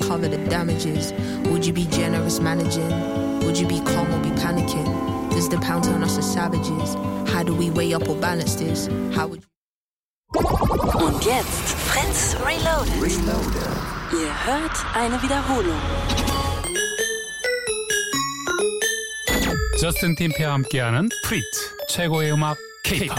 cover the damages? Would you be generous managing? Would you be calm or be panicking? Does the pound turn us to savages? How do we weigh up or balance this? How would Und jetzt Fritz Reloaded. Ihr hört eine Wiederholung. 저스틴 팀페와 함께하는 프리츠 최고의 음악 K-pop.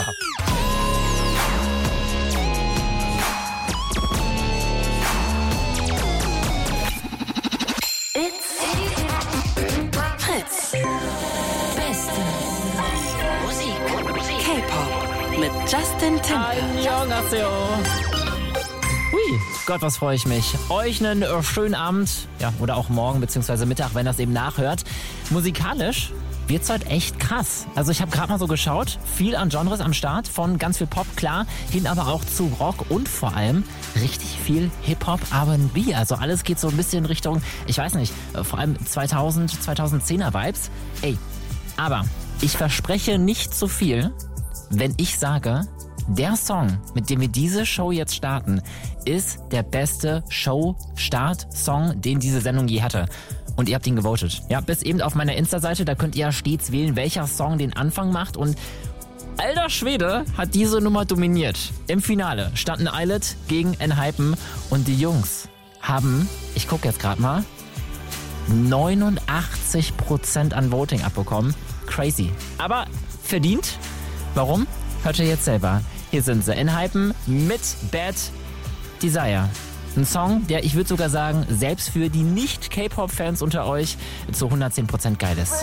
Fritz. Beste Musik. K-Pop mit Justin Timberlake. Annyeonghaseyo. Hui, Gott, was freue ich mich. Euch einen schönen Abend, ja, oder auch morgen bzw. Mittag, wenn das eben nachhört. Musikalisch wird's heute echt krass. Also ich habe gerade mal so geschaut, viel an Genres am Start, von ganz viel Pop, klar, hin aber auch zu Rock und vor allem richtig viel Hip-Hop, R&B. Also alles geht so ein bisschen Richtung, ich weiß nicht, vor allem 2010er Vibes. Ey, aber ich verspreche nicht zu viel, wenn ich sage, der Song, mit dem wir diese Show jetzt starten, ist der beste Show-Start-Song, den diese Sendung je hatte. Und ihr habt ihn gewotet. Ja, bis eben auf meiner Insta-Seite, da könnt ihr ja stets wählen, welcher Song den Anfang macht. Und alter Schwede hat diese Nummer dominiert. Im Finale standen Islet gegen Enhypen und die Jungs haben, ich gucke jetzt gerade mal, 89% an Voting abbekommen. Crazy. Aber verdient. Warum? Hört ihr jetzt selber. Hier sind sie. Enhypen mit Bad Desire. Ein Song, der, ich würde sogar sagen, selbst für die Nicht-K-Pop-Fans unter euch zu 110% geil ist.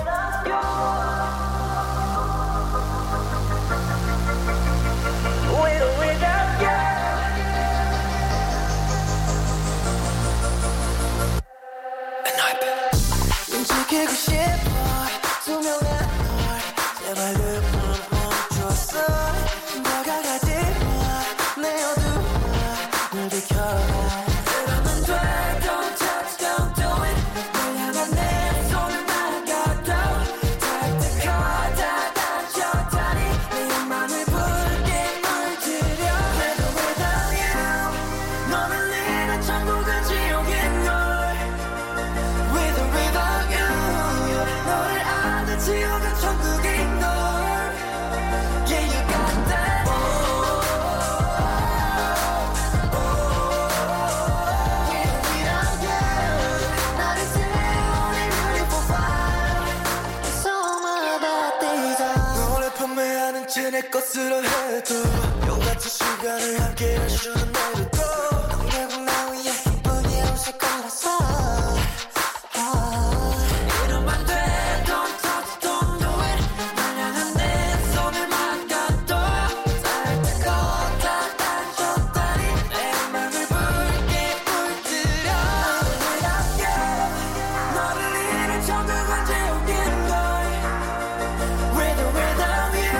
내 것으로 해도 똑같은 시간을 함께 할 수는 없고 결국 나 위해 기쁘게 웃을 거라서 이러면 안 돼 Don't touch, don't do it 날 향한 내 손을 막아도 살짝 걷어다녔다니 내 맘을 붉게 물들여 Without you 너를 잃은 천국은 지옥인 걸 With or without you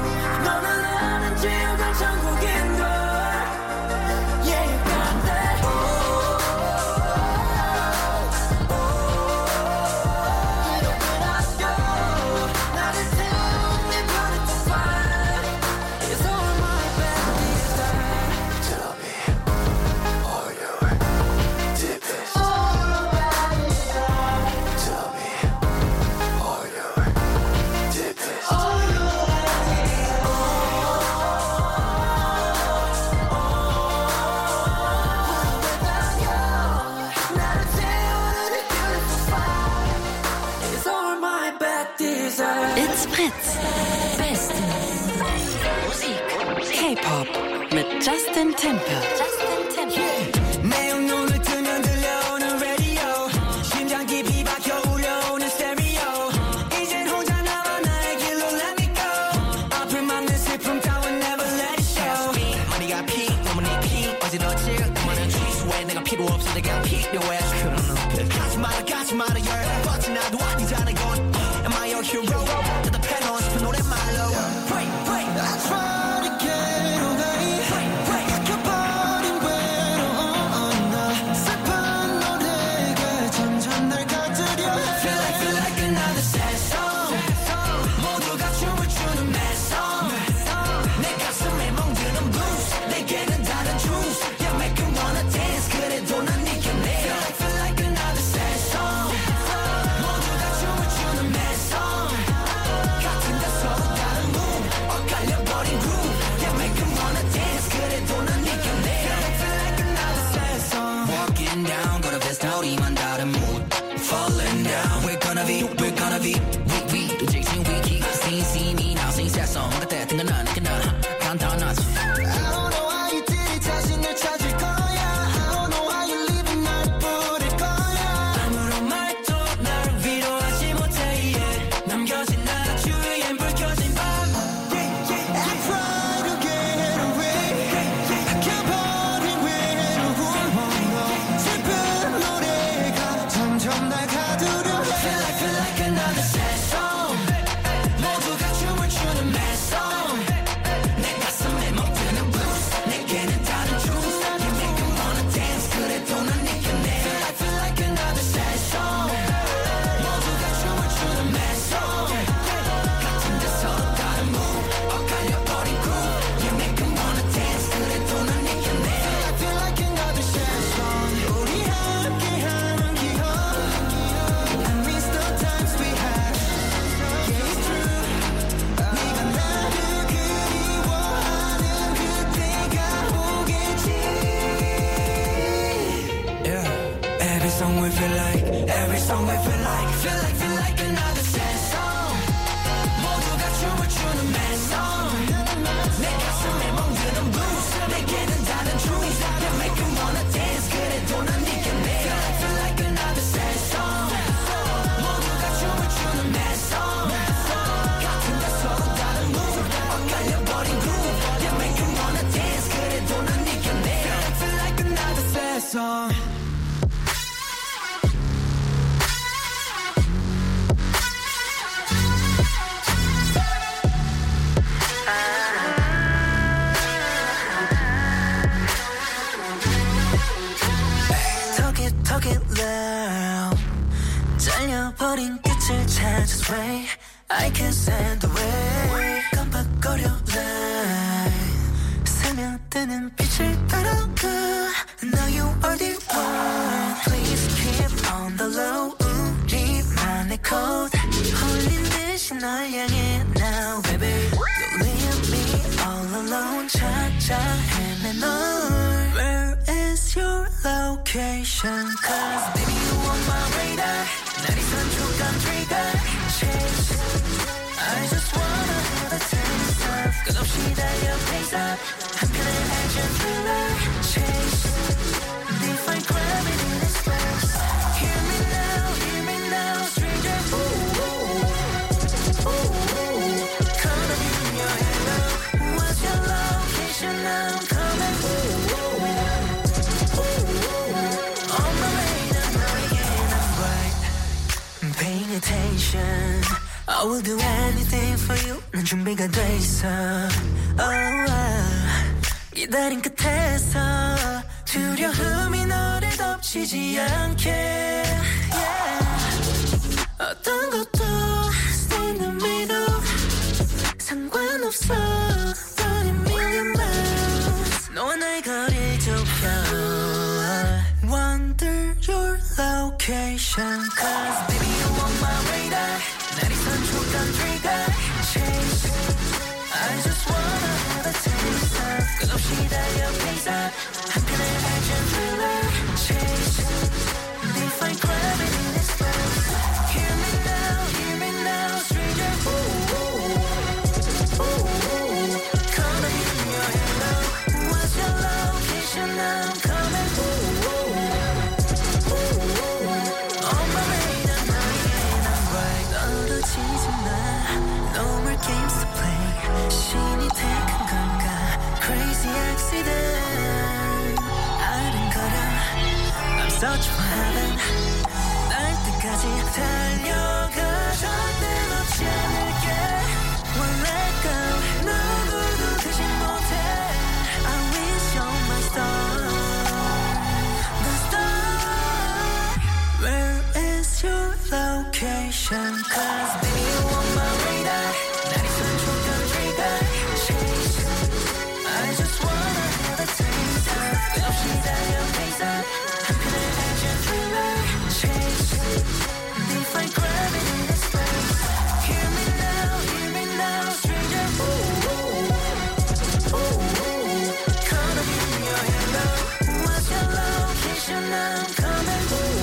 It's Fritz. Beste Musik. K-Pop mit Justin Timberlake. 내 눈을 뜨면 들려오는 라디오 심장 깊이 박혀 울려오는 스테레오 이젠 혼자 나와 나의 길로 let me go 앞을 막는 슬픔 따윈 never let it show 머리가 피 너무 네 피 어지러질 너만은 취소해 내가 필요 없어 내가 필요해 가지 마라 열 뻗지 나도 아니잖아 이건 Am I your hero? 대답해놓은 싶은 노랫말로 Pray, pray I try to get away 박혀버린 외로움 나 슬픈 노래가 점점 날 가두려 Feel like another sad song 모두가 춤을 추는 mad song 내 가슴에 멍드는 blues 내게는 다른 juice Yeah make you wanna dance 그래도 난 네 곁에 laying down got a best out 이만 다른 mood falling down we're gonna be we 또 직진 위키 see me now sing sad song 그때 뜬건난 간단하지 I don't know how you did it 자신을 찾을 거야 I don't know how you living 날 부를 거야 아무런 말도 나를 위로하지 못해 yeah. 남겨진 나 주위엔 불 켜진 밤 I try to get away 아껴버린 외로움 슬픈 노래가 점점 날 가두려 해 Feel like another sad song 모두가 춤을 추는 mad song 내 가슴에 멍드는 blues 내게는 다른 truth You make me wanna dance 그래도 난 네가 내 Feel like another sad song 모두가 춤을 추는 mad song 같은데 서로 다른 move 엇갈려버린 groove You make me wanna dance 그래도 난 네가 내 I feel like another sad song 우리 함께하는 기억 I miss the times we had Yeah it's true 네가 나를 그리워하는 그때가 오겠지 Yeah. Every song we feel like another sad song 모두가 춤을 추는 mad song 내 가슴에 멍드는 blues 내게는 다른 truth You make me wanna dance 그래도 난 네가 내 Feel like another sad song 모두가 춤을 추는 mad song 같은데 서로 다른 move 엇갈려버린 groove You make me wanna dance 그래도 난 네가 내 Feel like another sad song Talk it loud 잘려버린 끝을 찾아 way I can't stand the way 깜빡거려 light 스며드는 빛을 따라가 Now you are the one Please keep on the low 우리만의 code 홀린 듯이 널 향해 now baby Don't leave me all alone 찾아 헤매 널 Where is your location Cause baby you on my radar 날이 선촉한 trigger chase I just wanna have a taste of 끝없이 달려 pace up 한편의 action thriller chase define gravity in this place Hear me now stranger ooh, ooh, ooh. Caught up in your halo What's your location now I'm coming ooh, ooh, ooh. On my radar now again I'm right I'm paying attention I will do anything for you 난 준비가 돼 있어 기다린 끝에서 두려움이 너를 덮치지 않게 yeah. 어떤 것도 stay in the middle 상관없어 running million miles 너와 나의 거리를 좁혀 Wonder your location Cause baby you on my radar 날이 선촉한 trigger chase I just wanna have a taste of 끝없이 달려 pace up 한편의 action thriller chase define gravity in this place Hear me now stranger ooh, ooh, ooh. Caught up in your halo What's your location now I'm coming ooh, ooh, ooh. On my radar now again I'm right 떨어지지 마 No more games to play 신이 택한 건가 Crazy accident 아른거려 I'm searching for heaven 날 때까지 달려가 절대 놓지 않을게 Won't let go 누구도 되지 못해 I wish on my star The star Where is your location Cause baby you on my radar 날이 선촉한 trigger chase I just wanna have a taste of 끝없이 달려 pace up 한편의 action thriller chase define gravity in this place Hear me now stranger ooh, ooh, ooh. Caught up in your halo What's your location now I'm coming.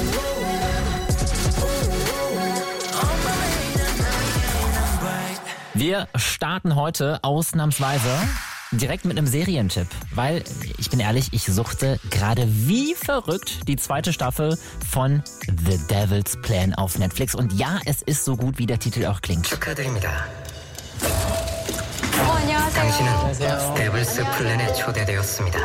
On my radar, now I'm bright. Wir starten heute ausnahmsweise direkt mit einem Serientipp, weil, ich bin ehrlich, ich suchte gerade wie verrückt die zweite Staffel von The Devil's Plan auf Netflix. Und ja, es ist so gut, wie der Titel auch klingt. 축하드립니다. 당신은 데블스 플랜에 초대되었습니다.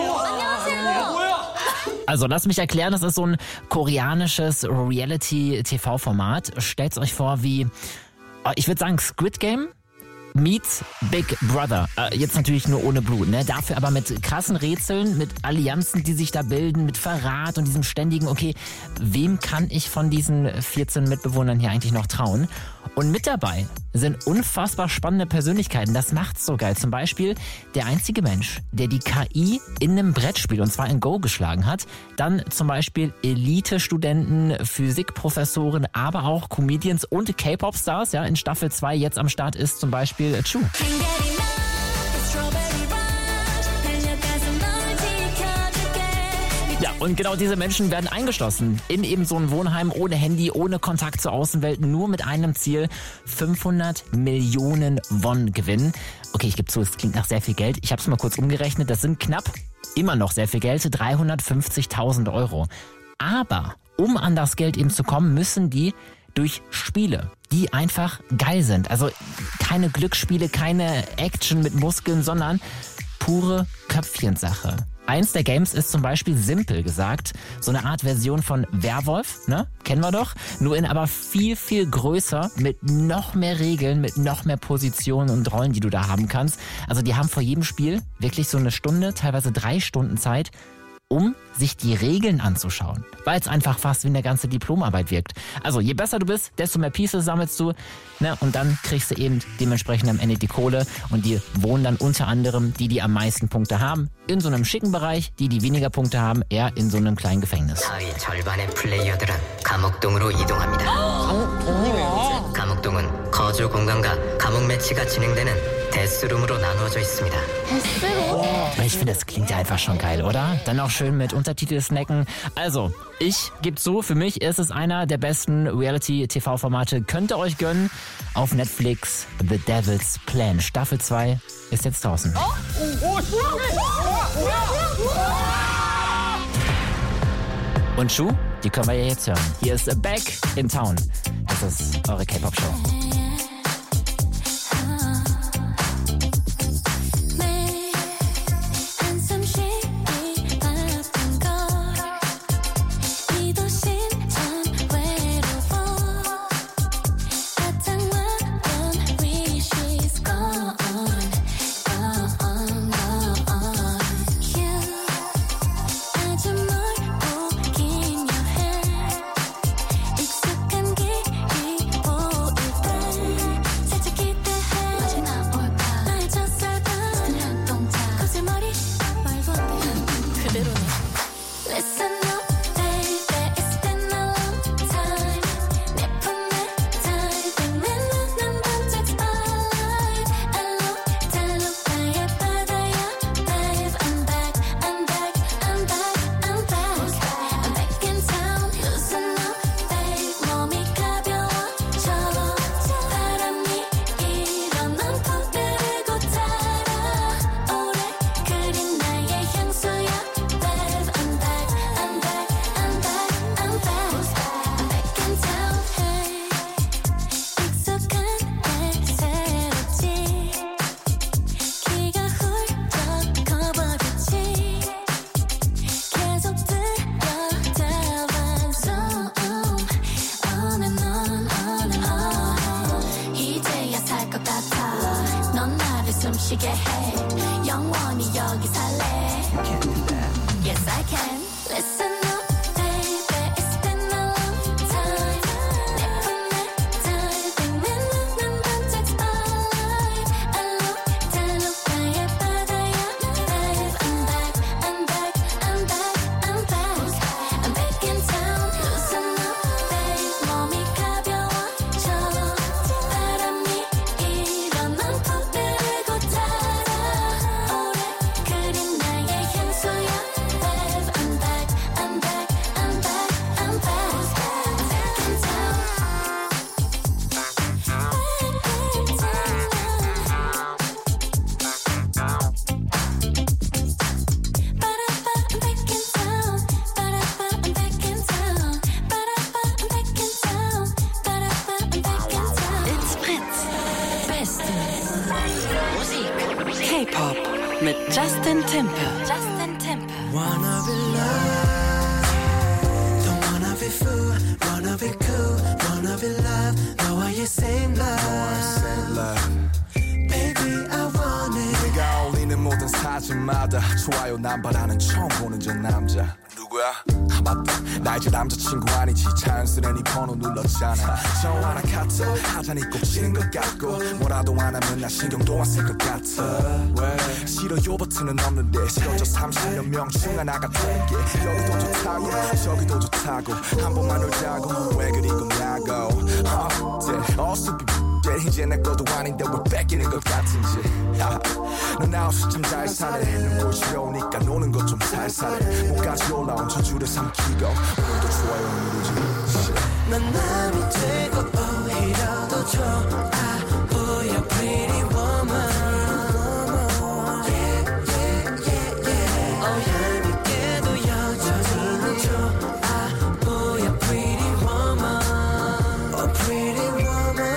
Also, lass mich erklären, das ist so ein koreanisches Reality-TV-Format. Stellt's euch vor wie, ich würde sagen, Squid Game meets Big Brother. Jetzt natürlich nur ohne Blut, ne? Dafür aber mit krassen Rätseln, mit Allianzen, die sich da bilden, mit Verrat und diesem ständigen, okay, wem kann ich von diesen 14 Mitbewohnern hier eigentlich noch trauen? Und mit dabei sind unfassbar spannende Persönlichkeiten. Das macht's so geil. Zum Beispiel der einzige Mensch, der die KI in einem Brettspiel, und zwar in Go, geschlagen hat. Dann zum Beispiel Elite-Studenten, Physikprofessoren, aber auch Comedians und K-Pop-Stars. Ja, in Staffel 2 jetzt am Start ist zum Beispiel Chu. Ja, und genau diese Menschen werden eingeschlossen in eben so ein Wohnheim ohne Handy, ohne Kontakt zur Außenwelt, nur mit einem Ziel: 500 Millionen Won gewinnen. Okay, ich gebe zu, es klingt nach sehr viel Geld. Ich habe es mal kurz umgerechnet, das sind knapp, immer noch sehr viel Geld, 350.000 Euro. Aber um an das Geld eben zu kommen, müssen die durch Spiele, die einfach geil sind. Also keine Glücksspiele, keine Action mit Muskeln, sondern pure Köpfchensache. Eins der Games ist zum Beispiel, simpel gesagt, so eine Art Version von Werwolf, ne? Kennen wir doch. Nur in aber viel, viel größer, mit noch mehr Regeln, mit noch mehr Positionen und Rollen, die du da haben kannst. Also die haben vor jedem Spiel wirklich so eine Stunde, teilweise 3 Stunden Zeit, um sich die Regeln anzuschauen, weil es einfach fast wie eine ganze Diplomarbeit wirkt. Also je besser du bist, desto mehr Pieces sammelst du, ne? Und dann kriegst du eben dementsprechend am Ende die Kohle, und die wohnen dann unter anderem die am meisten Punkte haben, in so einem schicken Bereich, die weniger Punkte haben, eher in so einem kleinen Gefängnis. 사위 절반의 플레이어들은 감옥동으로 이동합니다. 감옥동은 거주 공간과 감옥 매치가 진행되는 데스룸으로 나누어져 있습니다. Ich finde, das klingt ja einfach schon geil, oder? Dann auch schön mit Untertitel snacken. Also, ich gebe zu, für mich ist es einer der besten Reality-TV-Formate. Könnt ihr euch gönnen. Auf Netflix, The Devil's Plan. Staffel 2 ist jetzt draußen. Und Schuh, die können wir ja jetzt hören. Hier ist Back in Town. Das ist eure K-Pop-Show. 숨쉬게 해 영원히 여기 살래 Yes I can Listen up baby It's been a long time 내 품에 diving 난 반짝 spotlight 알록 달록 나의 바다야 Babe I'm back I'm back I'm back I'm back I'm back in town Loosen up babe 몸이 가벼워져 바람이 일어난 푸들고 달아 mit Justin Timper. Wanna be loved, don't wanna be fool, wanna be cool, wanna be loved. 너와의 same love, baby I want it. 내가 올리는 모든 사진마다 좋아요 남발하는 처음 보는 저 남자 누구야? 아 맞다 나 이제 남자친구 아니지 자연스레 네 번호 눌렀잖아 전화나 카톡 하자니 꼭 지는 것 같고 뭐라도 안 하면 나 신경도 안 쓸 것 같아 왜 싫어요 버튼은 없는데 싫어져 30여 명 중 하나가 된게 여기도 좋다고 저기도 좋다고 한 번만 놀자고 왜 그리 겁냐고 어수비 이제 내 것도 아닌데 왜 뺏기는 것 같은지 넌 아웃이 참 잘 사네 눈꽃이 오니까 노는 것 좀 살살해 목까지 올라온 저주를 삼키고 오늘도 좋아요 누르지 난 남이 되고 오히려 더 좋아 보여 pretty woman yeah yeah yeah yeah 얄밉게도 여전히는 좋아 보여 pretty woman oh pretty woman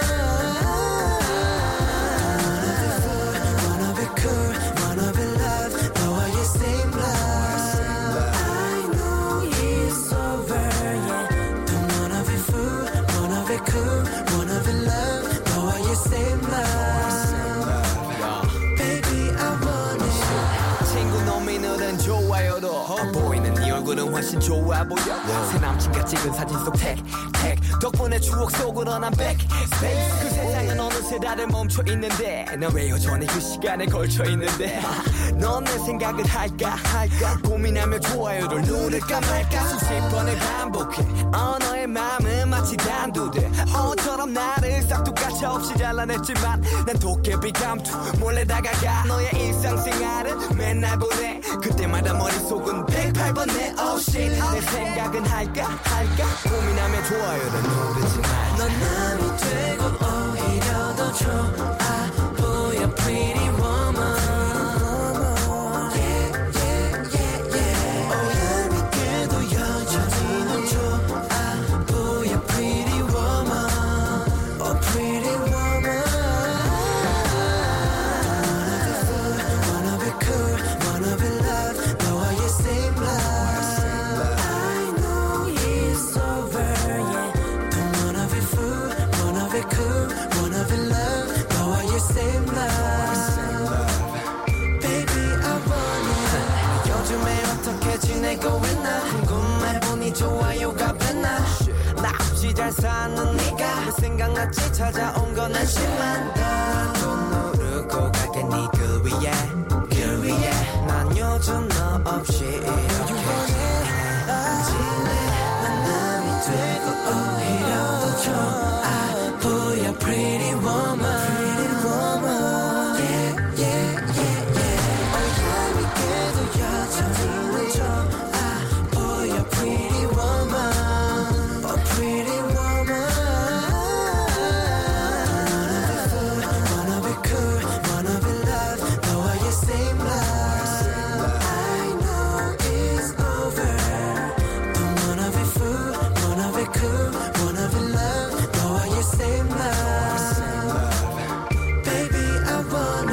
wanna be cool wanna be loved 너와의 same love I know it's over yeah don't wanna be fool wanna be cool wanna be loved 너와의 same love baby I want it 친구 놈이 너는 좋아요로 보이는 네 얼굴은 훨씬 좋아 보여 새 남친과 찍은 사진 속 택 덕분에 추억 속으로 난 backspace 그 세상은 어느새 다들 멈춰 있는데 난 왜 여전히 그 시간에 걸쳐 있는데 넌 내 생각을 할까 고민하며 좋아요를 누를까 말까 수십 번을 반복해 너의 마음은 마치 단두대 어처럼 나를 싹둑가차 없이 잘라냈지만 난 도깨비 감투 몰래 다가가 너의 일상생활은 맨날 보내 그때마다 머릿속은 108번 내 oh shit 내 생각은 할까 고민하며 좋아요를 누르지 마 넌 남이 되고 오히려 더 좋아 보여 pretty woman yeah yeah yeah yeah 얄밉게도 여전히는 좋아 보여 pretty woman oh pretty woman wanna be cool wanna be loved 너와의 same love I know it's over yeah don't wanna be fool wanna be cool wanna be loved 너와의 same love baby I want it 요즘에 어떻게 지내고 있나 궁금해보니 좋아요가 됐나 나 없이 잘 사는 네가 왜 생각났지 찾아온 건 안심한다 또 누르고 갈게 네 그 위에 난 요즘 너 없이 이렇게 지내 난 남이 되고 오히려 더 좋아 보여 pretty woman yeah yeah yeah yeah 얄밉게도 여전히는 좋아 보여 pretty woman oh pretty woman wanna be cool wanna be loved 너와의 same love I know it's over don't wanna be fool wanna be cool wanna be loved 너와의 same love baby I want it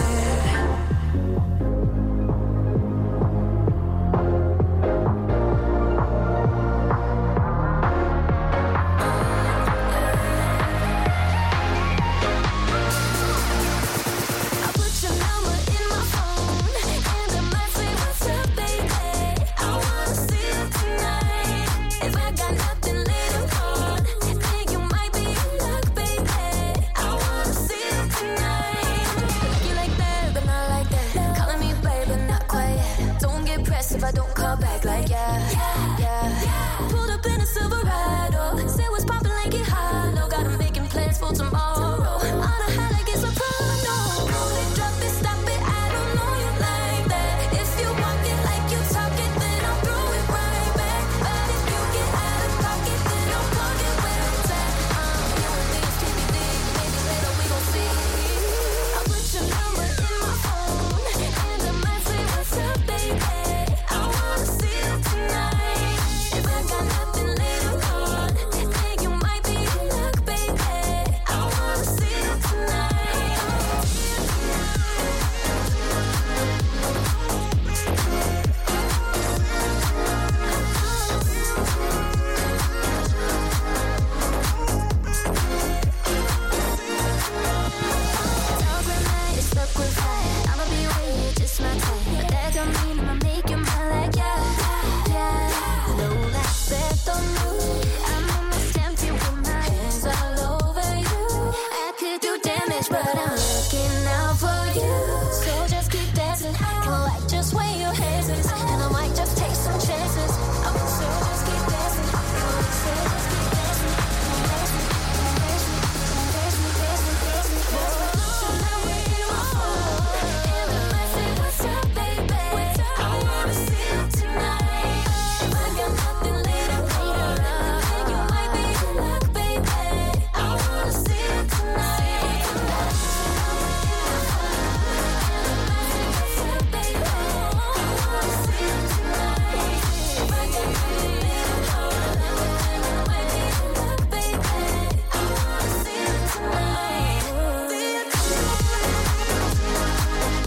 I put your number in my phone, and I might say what's up, baby. I wanna see you tonight. If I got nothing later on, think you might be in luck, baby. I wanna see you tonight. You like that, but not like that. Calling me babe, but not quite yet. Don't get pressed if I don't call back, like yeah. Pulled up in a Silverado, say what's poppin' like it hollow. Got 'em making plans for tomorrow. On a high like it's a porno. Roll it, drop it, stop it. I don't know you like that. If you walk it like you talk it, then I'll throw it right back. But if you get out of pocket, then I'll plug it where it's at. You and these TBD, maybe later we gon' see. I'll put your number in my phone, and I might say what's up, baby. I wanna see you tonight.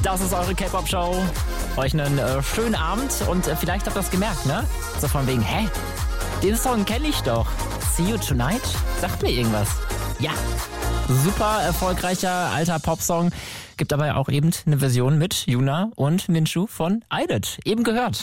Das ist eure K-Pop-Show. Euch einen schönen Abend und vielleicht habt ihr das gemerkt, ne? So von wegen, den Song kenne ich doch. See You Tonight? Sagt mir irgendwas. Ja, super erfolgreicher alter Popsong. Gibt aber auch eben eine Version mit Yuna und Minshu von IDOT. Eben gehört.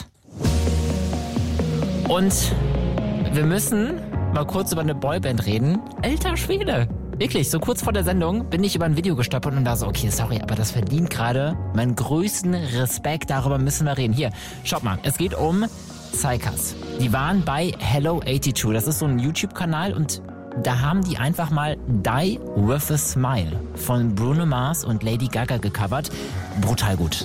Und wir müssen mal kurz über eine Boyband reden. Alter Schwede. Wirklich, so kurz vor der Sendung bin ich über ein Video gestolpert und da so, okay, sorry, aber das verdient gerade meinen größten Respekt. Darüber müssen wir reden. Hier, schaut mal, es geht um Psychas. Die waren bei Hello82. Das ist so ein YouTube-Kanal und da haben die einfach mal Die With A Smile von Bruno Mars und Lady Gaga gecovert. Brutal gut.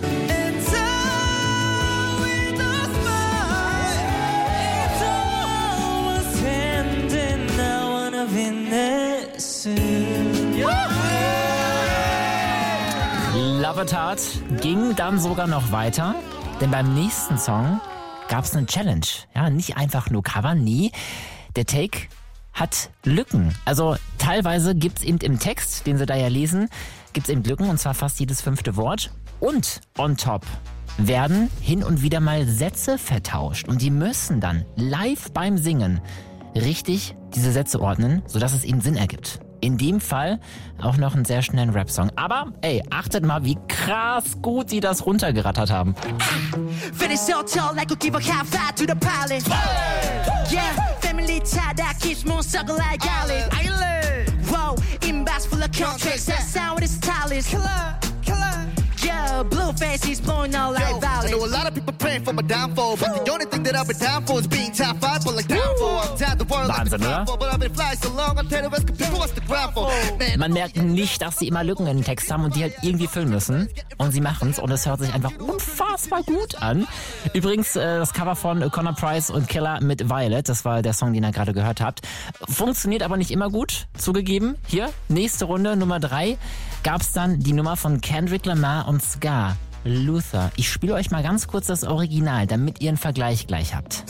Love It Hard ging dann sogar noch weiter, denn beim nächsten Song gab es eine Challenge. Ja, nicht einfach nur covern, nie. Der Take hat Lücken. Also teilweise gibt's eben im Text, den sie da ja lesen, gibt's eben Lücken und zwar fast jedes 5. Wort. Und on top werden hin und wieder mal Sätze vertauscht und die müssen dann live beim Singen richtig diese Sätze ordnen, sodass es ihnen Sinn ergibt. In dem Fall auch noch einen sehr schnellen Rap-Song. Aber, ey, achtet mal, wie krass gut sie das runtergerattert haben. Finish so tall like we give a half five to the pilot. Yeah, family tie that keeps moon suckle like garlic. Whoa, inbox full of contracts, that sound with the stylist. Yeah, blue face is blowing out like violet. I know a lot of people praying for my downfall, but the only thing that I've been down for is being top 5, but like downfall. I'm tired of the world like the downfall, but I've been flying so long, I'm telling the rest of people what's the ground for. Man merkt nicht, dass sie immer Lücken in den Text haben und die halt irgendwie füllen müssen. Und sie machen's und es hört sich einfach unfassbar gut an. Übrigens, das Cover von Connor Price und Killer mit Violet, das war der Song, den ihr gerade gehört habt. Funktioniert aber nicht immer gut, zugegeben. Hier, nächste Runde, Nummer 3, gab's dann die Nummer von Kendrick Lamar und Ska, Luther. Ich spiele euch mal ganz kurz das Original, damit ihr einen Vergleich gleich habt.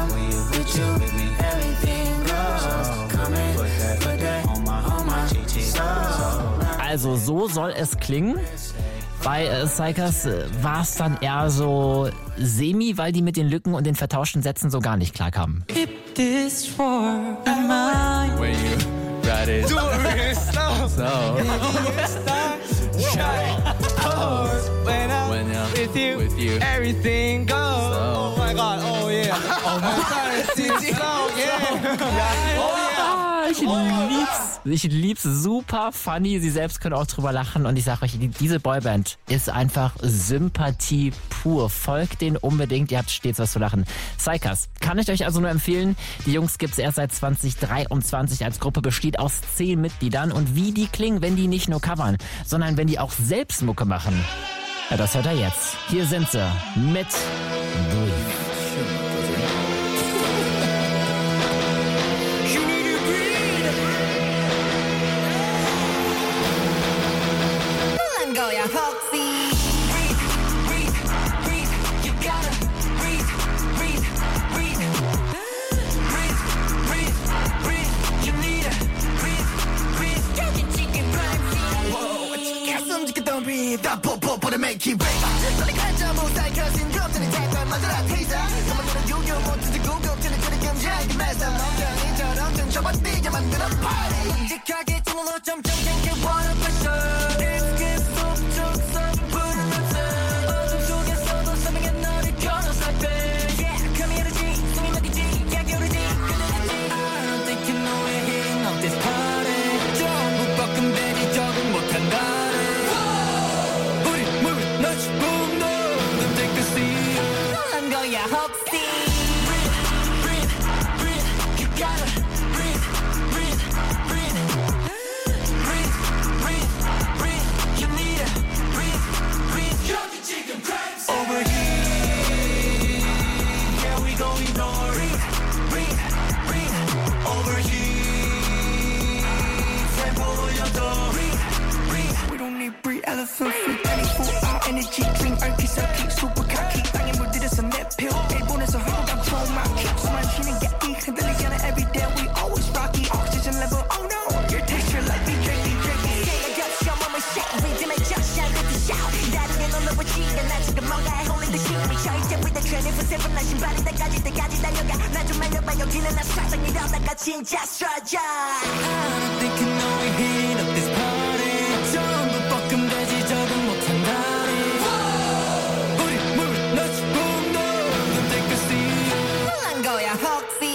Also so soll es klingen. Bei Psychas war es dann eher so semi, weil die mit den Lücken und den vertauschten Sätzen so gar nicht klarkamen. Keep this for mine. When you ride it, do it slow. When I'm with you, everything goes. Oh my God, oh yeah. Oh my God, it's so yeah. Oh yeah. Ich lieb's, super funny. Sie selbst können auch drüber lachen und ich sag euch, diese Boyband ist einfach Sympathie pur. Folgt denen unbedingt, ihr habt stets was zu lachen. Psychas kann ich euch also nur empfehlen. Die Jungs gibt's erst seit 2023 als Gruppe, besteht aus 10 Mitgliedern und wie die klingen, wenn die nicht nur covern, sondern wenn die auch selbst Mucke machen. Ja, das hört er jetzt. Hier sind sie mit Breathe. just right. I'm thinking now we're heating up this party. 전부 볶음돼지 적응 못한 다리. 우리 물 넣지 boom no. Don't take a seat. 난 거야 혹시.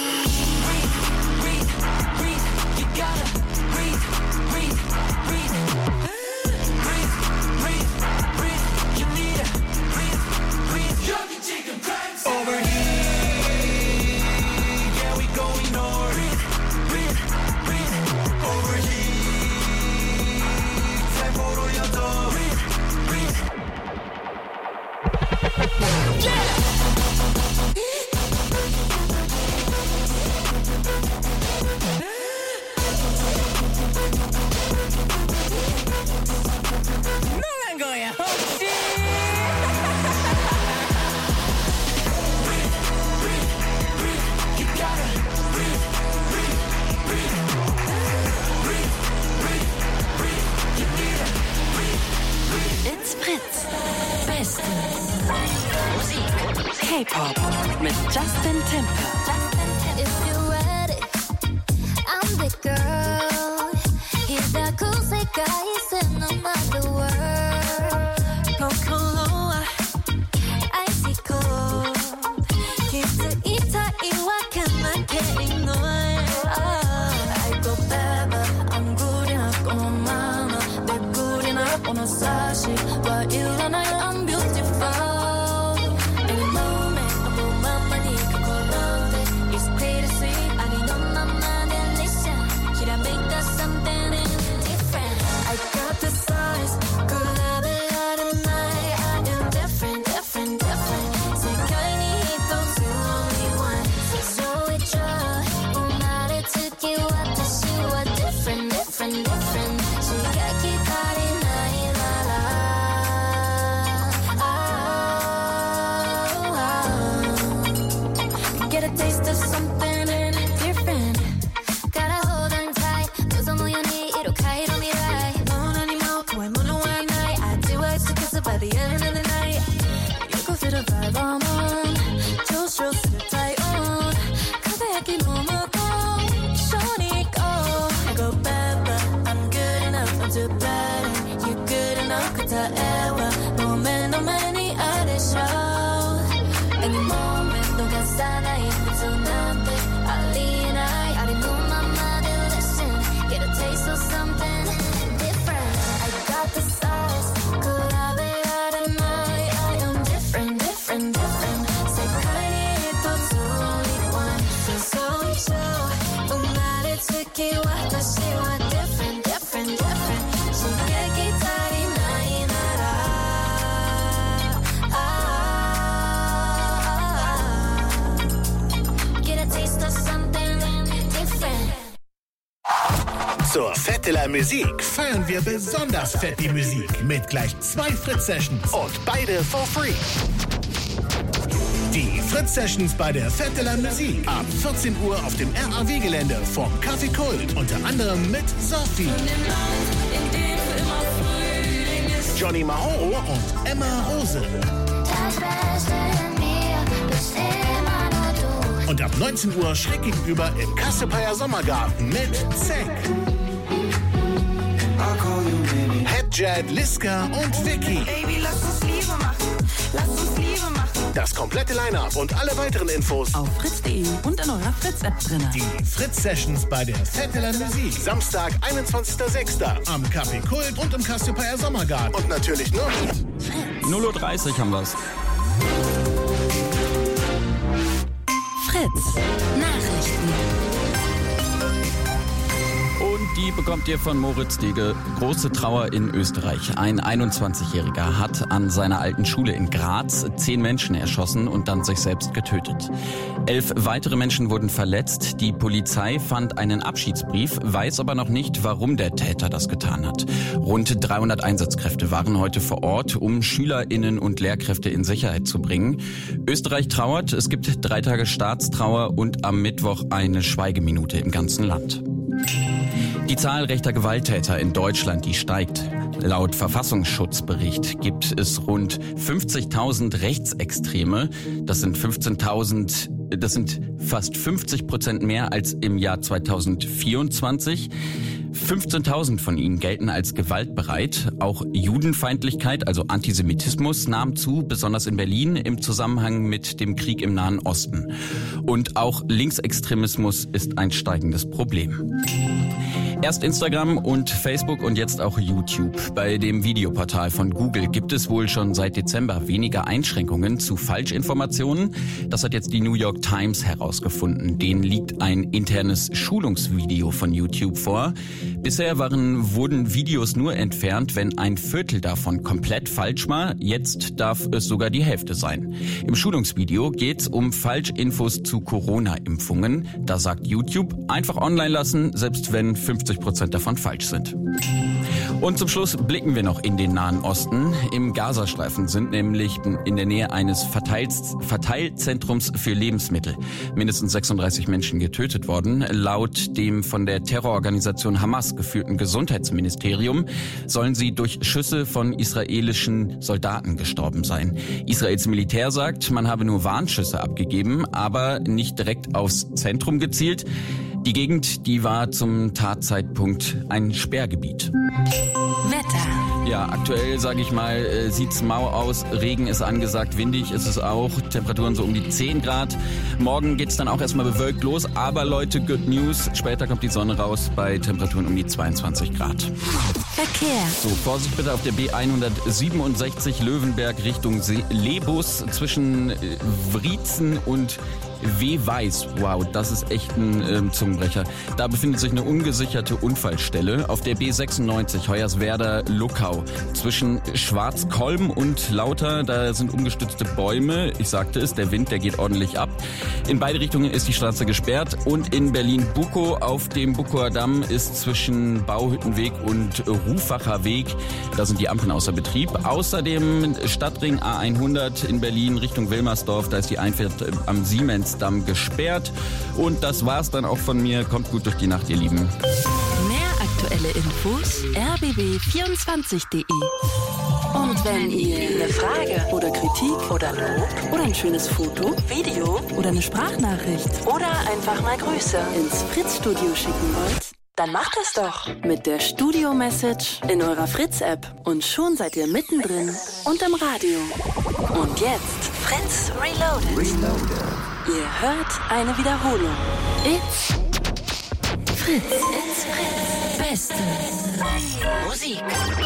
It's Fritz. Beste Musik. K-Pop mit Justin Timper. If you're ready, I'm the girl. 희다고 색깔이 있는 another world. Pokoloa. Icy cold. 키스 이타이와 가만히 너의 I go baby, I'm good enough, oh mama. 내 good enough, 오늘 사실 와 일어나요, I'm beautiful. Any moment, 너무 만만히 그걸런데 it's pretty sweet. 아니 너만만의 listen. Should I make that something different? I got the size, good habit out of night. I am different, different, different. 색깔이 don't you only one. So it's 오늘의 특기와 다시와 different, different, different. 시각이 다른 나의 나라. Get a taste of something different. Gotta hold on tight. 무서운 우연히 이렇게 미라이. 넌 아니면 왜 무너와 night. I do it because by the end of the night. You go feel the vibe I'm on. Just show the tie on. 가볍게 넘어가. Shorty go. I go bad but I'm good enough. I'm too bad. You good enough. 그다 애와. No many other show. Any moment 너가 사나이. 무슨한데 알리나이. I know my mother listen. Get a taste of something different. I got the size. Could I be out of night? I am different, different, different. 색깔이 또 only one. So show. 오늘의 특기와 다시와 different, different, different. 시각이 다른 나의 나라. Get a taste of something different. Zur Fête de la Musique feiern wir besonders fett die Musik mit gleich 2 Fritz-Sessions und beide for free. Die Fritz-Sessions bei der Fête de la Musique ab 14 Uhr auf dem RAW-Gelände vom Café Kult, unter anderem mit Sophie, Johnny Mahoro und Emma Rose. Und ab 19 Uhr schräg gegenüber im Kassepayer Sommergarten mit Zack, Hedjad, Liska und Vicky. Baby, lass uns Liebe machen. Lass uns Liebe machen. Das komplette Line-Up und alle weiteren Infos Auf fritz.de und in eurer Fritz-App drin. Die Fritz-Sessions bei der Fête de la Musique. Samstag, 21.06. am Café Kult und im Kassepayer Sommergarten. Und natürlich nur 0:30 Uhr haben wir's. Fritz. Nachrichten. Und die bekommt ihr von Moritz Dege. Große Trauer in Österreich. Ein 21-Jähriger hat an seiner alten Schule in Graz 10 Menschen erschossen und dann sich selbst getötet. 11 weitere Menschen wurden verletzt. Die Polizei fand einen Abschiedsbrief, weiß aber noch nicht, warum der Täter das getan hat. Rund 300 Einsatzkräfte waren heute vor Ort, um SchülerInnen und Lehrkräfte in Sicherheit zu bringen. Österreich trauert. Es gibt 3 Tage Staatstrauer und am Mittwoch eine Schweigeminute im ganzen Land. Die Zahl rechter Gewalttäter in Deutschland, die steigt. Laut Verfassungsschutzbericht gibt es rund 50.000 Rechtsextreme. Das sind 15.000 Das sind fast 50% mehr als im Jahr 2024. 15.000 von ihnen gelten als gewaltbereit. Auch Judenfeindlichkeit, also Antisemitismus, nahm zu, besonders in Berlin im Zusammenhang mit dem Krieg im Nahen Osten. Und auch Linksextremismus ist ein steigendes Problem. Erst Instagram und Facebook und jetzt auch YouTube. Bei dem Videoportal von Google gibt es wohl schon seit Dezember weniger Einschränkungen zu Falschinformationen. Das hat jetzt die New York Times herausgefunden. Denen liegt ein internes Schulungsvideo von YouTube vor. Bisher wurden Videos nur entfernt, wenn ein Viertel davon komplett falsch war. Jetzt darf es sogar die Hälfte sein. Im Schulungsvideo geht es um Falschinfos zu Corona-Impfungen. Da sagt YouTube, einfach online lassen, selbst wenn 50% davon falsch sind. Und zum Schluss blicken wir noch in den Nahen Osten. Im Gazastreifen sind nämlich in der Nähe eines Verteilzentrums für Lebensmittel mindestens 36 Menschen getötet worden. Laut dem von der Terrororganisation Hamas geführten Gesundheitsministerium sollen sie durch Schüsse von israelischen Soldaten gestorben sein. Israels Militär sagt, man habe nur Warnschüsse abgegeben, aber nicht direkt aufs Zentrum gezielt. Die Gegend, die war zum Tatzeitpunkt ein Sperrgebiet. Wetter. Ja, aktuell, sage ich mal, sieht's mau aus. Regen ist angesagt, windig ist es auch. Temperaturen so um die 10 Grad. Morgen geht's dann auch erstmal bewölkt los. Aber Leute, good news. Später kommt die Sonne raus bei Temperaturen um die 22 Grad. Verkehr. So, Vorsicht bitte auf der B167 Löwenberg Richtung Lebus zwischen Wriezen und W-Weiß. Wow, das ist echt ein Zungenbrecher. Da befindet sich eine ungesicherte Unfallstelle. Auf der B96 Hoyerswerda-Luckau zwischen Schwarzkolm und Lauter. Da sind umgestützte Bäume. Ich sagte es, der Wind, der geht ordentlich ab. In beide Richtungen ist die Straße gesperrt. Und in Berlin-Bukow auf dem Bukower Damm ist zwischen Bauhüttenweg und Rufacher Weg, da sind die Ampeln außer Betrieb. Außerdem Stadtring A100 in Berlin Richtung Wilmersdorf. Da ist die Einfahrt am Siemensdamm gesperrt. Und das war's dann auch von mir. Kommt gut durch die Nacht, ihr Lieben. Mehr aktuelle Infos rbb24.de. Und wenn ihr eine Frage oder Kritik oder Lob oder ein schönes Foto, Video oder eine Sprachnachricht oder einfach mal Grüße ins Fritz-Studio schicken wollt, dann macht das doch mit der Studio-Message in eurer Fritz-App. Und schon seid ihr mittendrin und im Radio. Und jetzt Fritz Reloaded. Ihr hört eine Wiederholung. It's Fritz. It's Fritz. Beste Musik.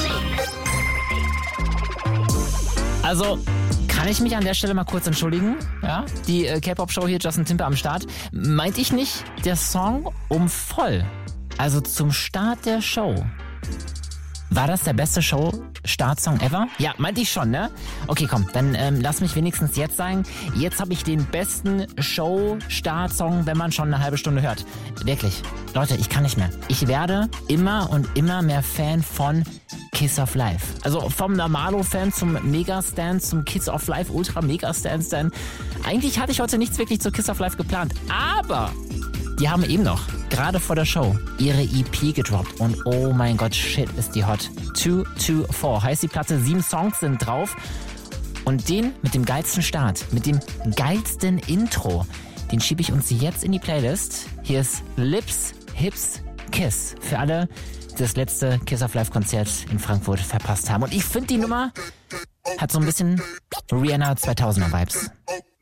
Also, kann ich mich an der Stelle mal kurz entschuldigen? Ja? Die K-Pop-Show hier, Justin Timber am Start. Meinte ich nicht, der Song voll. Also zum Start der Show. War das der beste Show-Startsong ever? Ja, meinte ich schon, ne? Okay, komm, dann lass mich wenigstens jetzt sagen, jetzt habe ich den besten Show-Startsong, wenn man schon eine halbe Stunde hört. Wirklich. Leute, ich kann nicht mehr. Ich werde immer und immer mehr Fan von Kiss of Life. Also vom Normalo-Fan zum Megastan, zum Kiss of Life Ultra Megastan. Eigentlich hatte ich heute nichts wirklich zu Kiss of Life geplant, aber die haben eben noch, gerade vor der Show, ihre EP gedroppt. Und oh mein Gott, shit, ist die hot. 224 heißt die Platte, 7 Songs sind drauf. Und den mit dem geilsten Start, mit dem geilsten Intro, den schiebe ich uns jetzt in die Playlist. Hier ist Lips, Hips, Kiss. Für alle, die das letzte Kiss of Life Konzert in Frankfurt verpasst haben. Und ich finde, die Nummer hat so ein bisschen Rihanna 2000er Vibes.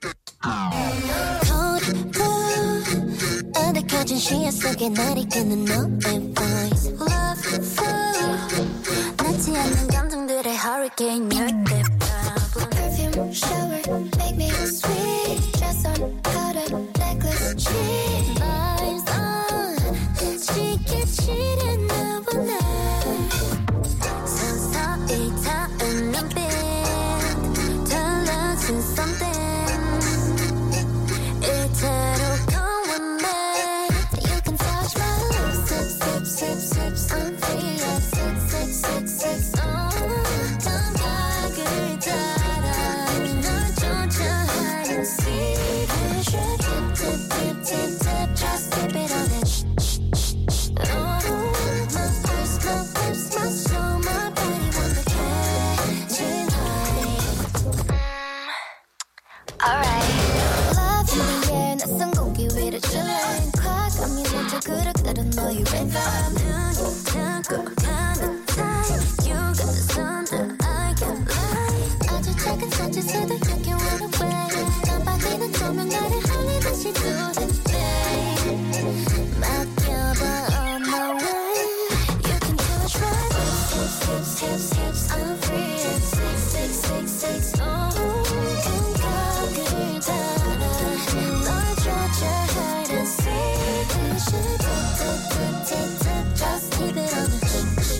가진 시야 속에 날 이끄는 너의 voice Love flow 닿지 않는 감정들의 hurricane You're the problem Perfume shower make me sweet Dress on powder necklace cheap Vibes on 쉽게 치려나 보네 서서히 닿은 눈빛 Turn love to something 이대로 sips on free, six, on 감각을 call you bedtime. 걸어가는 time. You got the sun that I can't lie. 아주 작은 손짓에도 you can run away. 깜빡이는 조명 나를 흘리듯이 두는데 맡겨봐 on my way. You can touch my hips, hips, hips. I'm free at 6666. 감각을 달아 널 쫓아 hide and seek. You should take, just keep it on the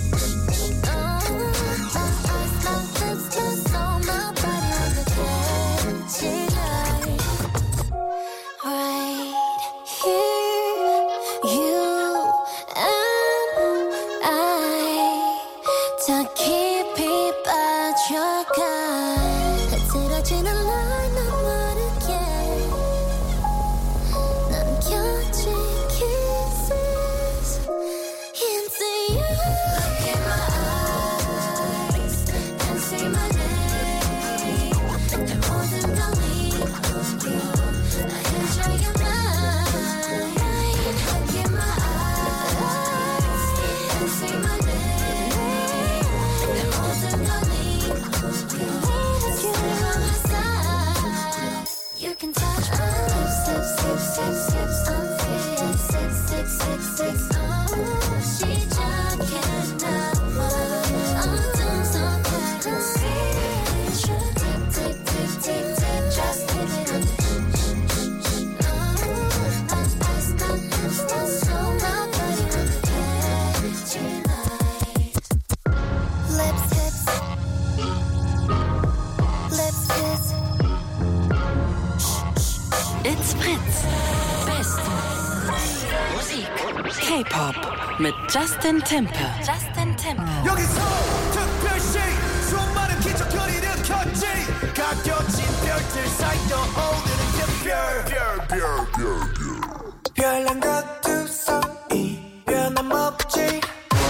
K-Pop mit Justin Timper. Justin Timper. 여기서 특별시 수많은 기적을 일으켰지. 가껴진 별들 사이 떠오르는 별. 별난 것두성이 변함없지.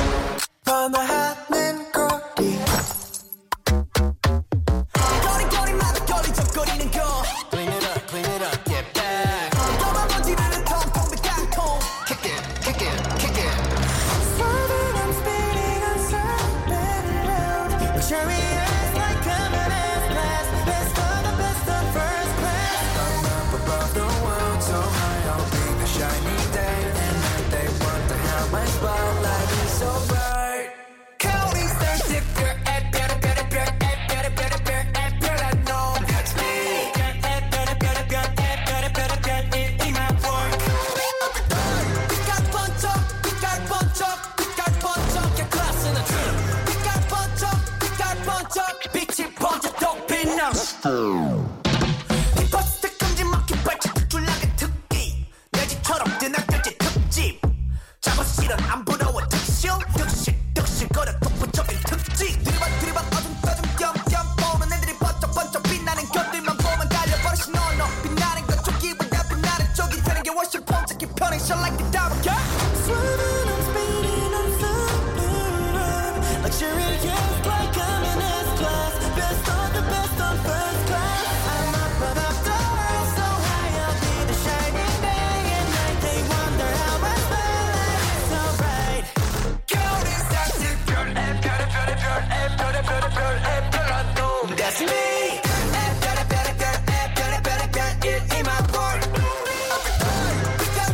번화하는 거리. 거리거리마다 거리적거리는 거. Clean it up, clean it up, get back. 너만 번지르는 통통 깡통. Kick it, kick it, kick it. Slowly I'm spinning on something round. Luxurious like coming as class. Best of the best of first class. I'm up above the world, so high I'll be the shiny day. And then they wonder how my spotlight is so bright. Counting stars, dip your head, better, better, better, better, better, better, better, I know that's me. Better, better, better, better, better, better, better, in my work. 빛깔 번쩍, 빛깔 번쩍, 빛깔 번쩍, get class in the tree. 빛깔 번쩍, 빛이 번쩍, 더 빛나. 이 버스 큼지막히 발짝 줄라게 특기. 내 집처럼 뜨날까지 특집. 작업 실은 안 부러워 특실. 득실거려 독보적인 특징. 들이박 어둠 겸겸 보는 애들이 번쩍번쩍 빛나는 것들만 보면 달려버리시 no 빛나는 것 쪽이보다 빛나는 쪽이 되는 게 훨씬 폼잡기 편해. Shine like the diamond girl. Swimming, I'm speeding, I'm zooming. Luxurious like coming as class. Best of the best of first class. I'm up above the world, so high I'll be the shining day and night. They wonder how my spotlight is so bright. Counting stars, dip your head, better, better, better, better, better, better, better, I know that's me. Better, better, better, better, better, better, in my world. 빛깔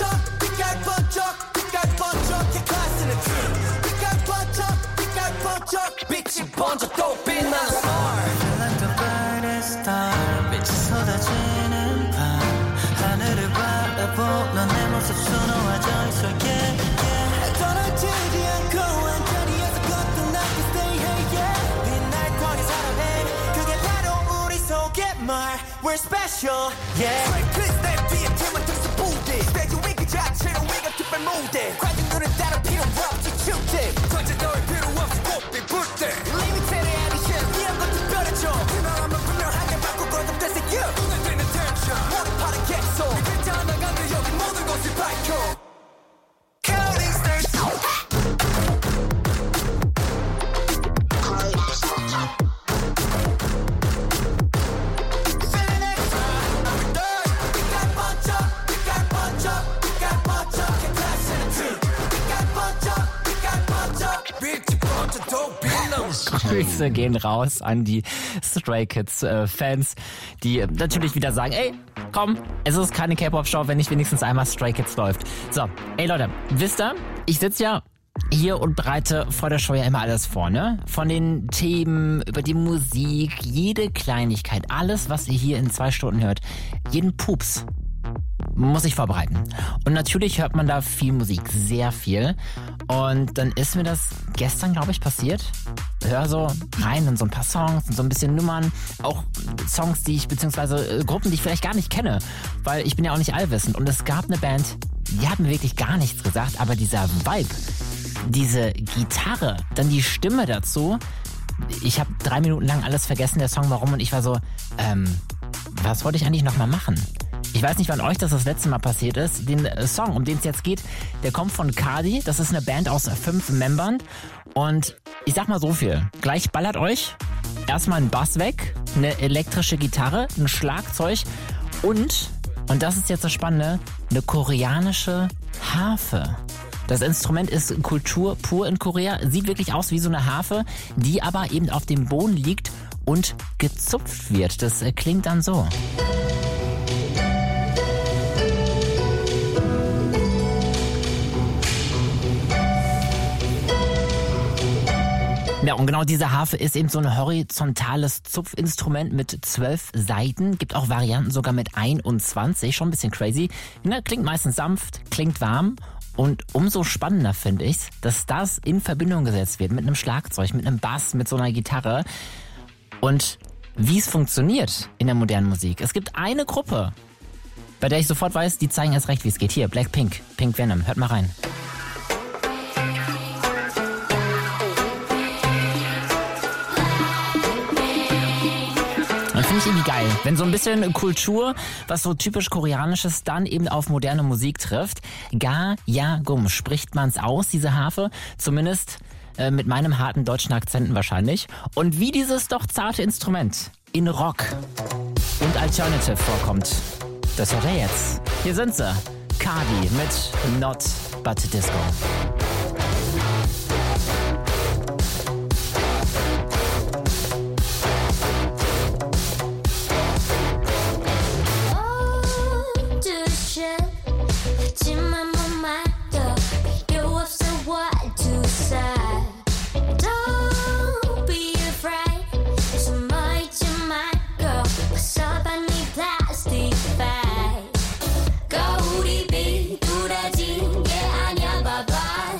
번쩍, get class in the tree. 빛깔 번쩍, 빛이 번쩍 또 빛나는 star. Like the brightest star, 빛이 쏟아지는 밤. 하늘을 바라보면 내 모습 수놓아져 있어, yeah, yeah. 떨어지지 않고 한자리에서 거듭나게 stay, hey, yeah. 빛날 광에 살아내, 그게 바로 우리 속의 말. We're special, yeah. Twist 내 뒤에 팀은 등수 부대. 스테이지 위 그 자체로 위가 특별 무대. 관중들은 따로 필요 없지 축제. 전체 너의 필요 없이 꽃빛 불 때. Limited edition, 이런 거 특별해져. 그나마 분명하게 바꾸거든 됐어, you. 눈에 띄는 tension, 모든 파는 계속. 빛이 나간데 여기 모든 것이 밝혀. Counting stars. 빛깔 번쩍, get class in the tree. Grüße gehen raus an die Stray Kids Fans, die natürlich wieder sagen, ey, komm, es ist keine K-Pop-Show, wenn nicht wenigstens einmal Stray Kids läuft. So, ey Leute, wisst ihr, ich sitze ja hier und bereite vor der Show ja immer alles vor, ne? Von den Themen, über die Musik, jede Kleinigkeit, alles, was ihr hier in 2 Stunden hört, jeden Pups muss ich vorbereiten. Und natürlich hört man da viel Musik, sehr viel. Und dann ist mir das gestern, glaube ich, passiert. Hör so rein in so ein paar Songs, in so ein bisschen Nummern. Auch Songs, beziehungsweise Gruppen, die ich vielleicht gar nicht kenne. Weil ich bin ja auch nicht allwissend. Und es gab eine Band, die hat mir wirklich gar nichts gesagt. Aber dieser Vibe, diese Gitarre, dann die Stimme dazu. Ich habe 3 Minuten lang alles vergessen, der Song, warum. Und ich war so, was wollte ich eigentlich nochmal machen? Ich weiß nicht, wann euch das letzte Mal passiert ist. Den Song, um den es jetzt geht, der kommt von Cardi. Das ist eine Band aus 5 Membern. Und ich sag mal so viel. Gleich ballert euch erstmal ein Bass weg, eine elektrische Gitarre, ein Schlagzeug und das ist jetzt das Spannende, eine koreanische Harfe. Das Instrument ist Kultur pur in Korea. Sieht wirklich aus wie so eine Harfe, die aber eben auf dem Boden liegt und gezupft wird. Das klingt dann so. Ja, und genau diese Harfe ist eben so ein horizontales Zupfinstrument mit 12 Saiten. Gibt auch Varianten sogar mit 21, schon ein bisschen crazy. Ne, klingt meistens sanft, klingt warm. Und umso spannender finde ich's, dass das in Verbindung gesetzt wird mit einem Schlagzeug, mit einem Bass, mit so einer Gitarre. Und wie es funktioniert in der modernen Musik. Es gibt eine Gruppe, bei der ich sofort weiß, die zeigen erst recht, wie es geht. Hier, Blackpink, Pink Venom. Hört mal rein. Finde ich irgendwie geil, wenn so ein bisschen Kultur, was so typisch Koreanisches, dann eben auf moderne Musik trifft. Ga-ya-gum spricht man's aus, diese Harfe, zumindest mit meinem harten deutschen Akzenten wahrscheinlich. Und wie dieses doch zarte Instrument in Rock und Alternative vorkommt, das hört ihr jetzt. Hier sind sie, Cardi mit Not But Disco. 거울이 비뚤어진 게 아니야 봐봐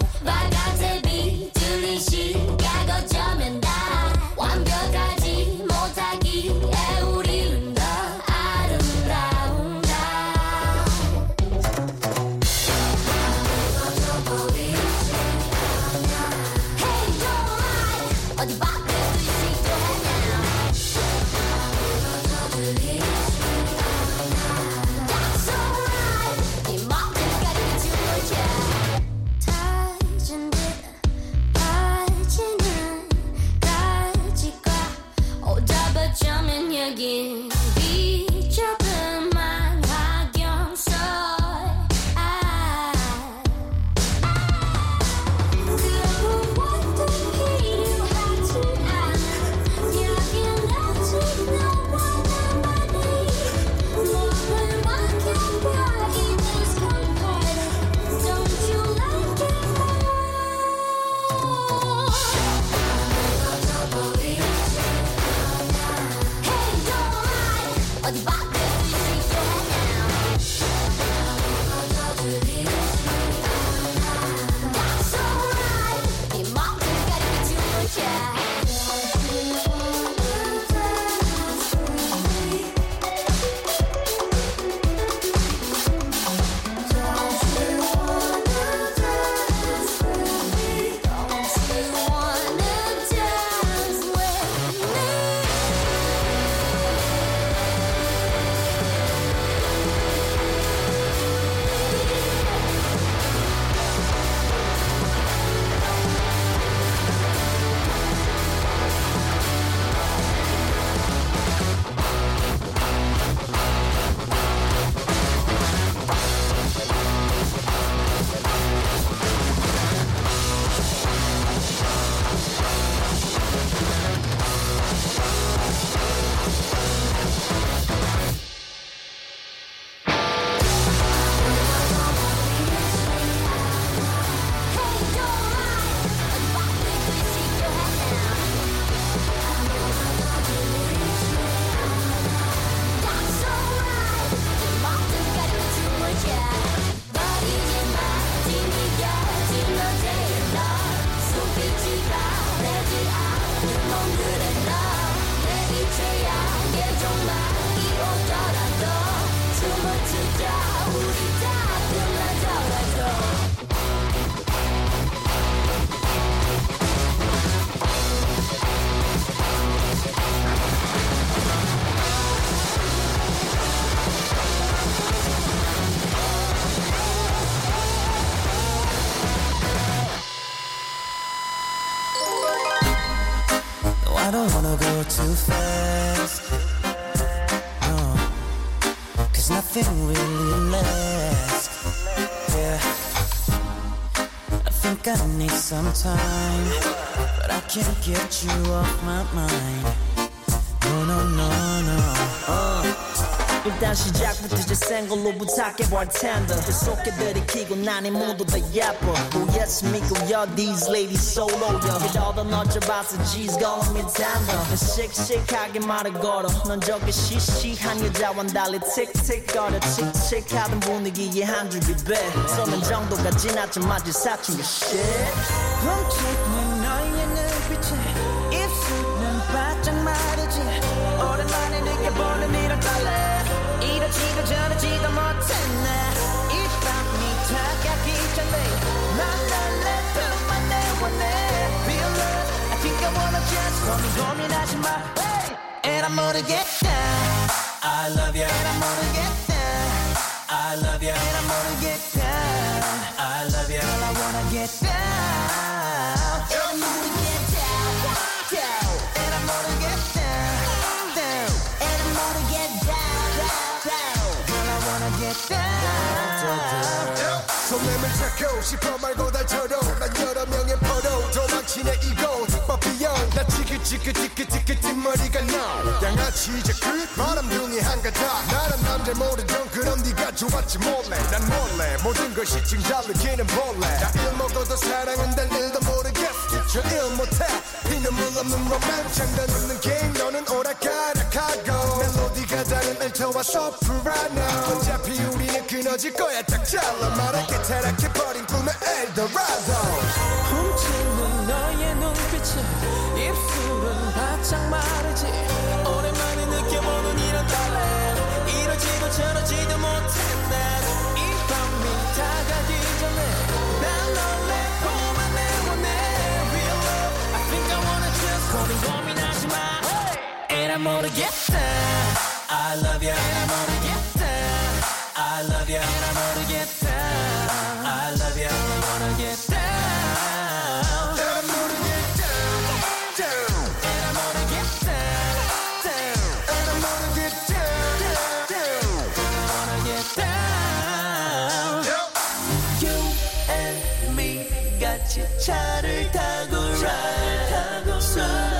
I don't wanna go too fast. No, 'cause nothing really lasts. Yeah, I think I need some time, but I can't get you off my mind. No, no, no, no. 일단 시작부터 제 생걸로 부탁해볼 텐데 계속해 들이키고 나니 모두 다 예뻐 Oh yes 믿고요 these ladies solo요 이러던 어쩌봐서 G's calling me tender 씩씩하게 말을 걸어 넌 저기 시시한 여자와는 달리 틱틱거려 칙칙하던 분위기에 한 줄기 배 서면 정도가 지났지만 마치 사춘기 shit 훔치는 너의 눈빛에 입술은 바짝 마르지 오랜만에 느껴보는 이런 떨림 이러지도 저러지도 못했네 이 밤이 다가기 전에 난 달래도만 내원해 Real love I think I wanna just 고민하지 마 And I'm 모르겠다 I love you And I'm 모르겠다 I love you And I'm 모르겠다 I love you All I wanna get down And I'm 모르겠다 And I'm 모르겠다 And I'm 모르겠다 손님을 찾고 싶어 말고 달처럼 난 여러 명의 포로 도망치네 이곳 But beyond 나 지긋지긋 뒷머리가 나 양아치 이제 끝 바람둥이 한가닥 나란 남자 모르던 그럼 네가 좋았지 몰래 난 몰래 모든 것이 칭찬 느끼는 벌레 나 일 먹어도 사랑은 단 일도 모르겠어 저 일 못해 피눈물 없는 로맨 장단 없는 게임 너는 오락가락하고 멜로디가 다른 알토와 소프라노 어차피 우리는 끊어질 거야 딱 잘라 말할게 타락해버린 꿈의 엘도라도 훔치는 너의 눈빛에 입술은 바짝 마르지 오랜만에 느껴보는 이런 떨림 이러지도 저러지도 못했네 이 밤이 다가기 전에 난 너를 보만 내원해 Real love I think I wanna just 고민하지 마 And I'm 모르겠다 I love you And I'm 모르겠다 I love you And I'm 모르겠다 I love you And I wanna get down And I'm 모르겠다 And I'm 모르겠다 And I'm 모르겠다 And I wanna get down You and me 같이 차를 타고 ride 술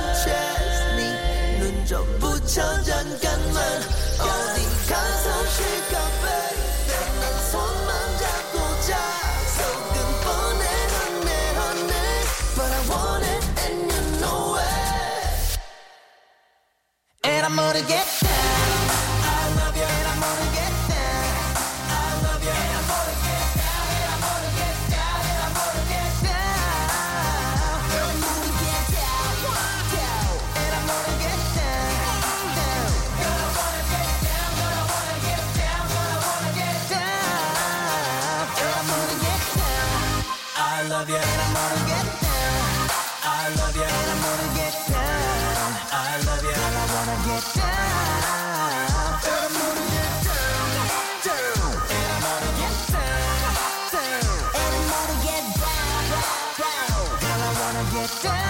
취했니 눈 좀 붙여 잠깐만 어디 가서 쉴까 baby 난 손만 잡고 자 속은 뻔해 honey But I want it and you know it And I'm 모르겠다 I love you and I'm 모르겠다 I love you and I'm 모르겠다 And I'm 모르겠다 And I'm 모르겠다 And I'm 모르겠다 And I'm 모르겠다 Gonna wanna get down Gonna wanna get down Gonna wanna get down And I'm 모르겠다 I love you and I'm 모르겠다 I love you and I'm 모르겠다 I love you and I wanna get down And I'm 모르겠다 And I'm 모르겠다 And I'm 모르겠다 And I wanna get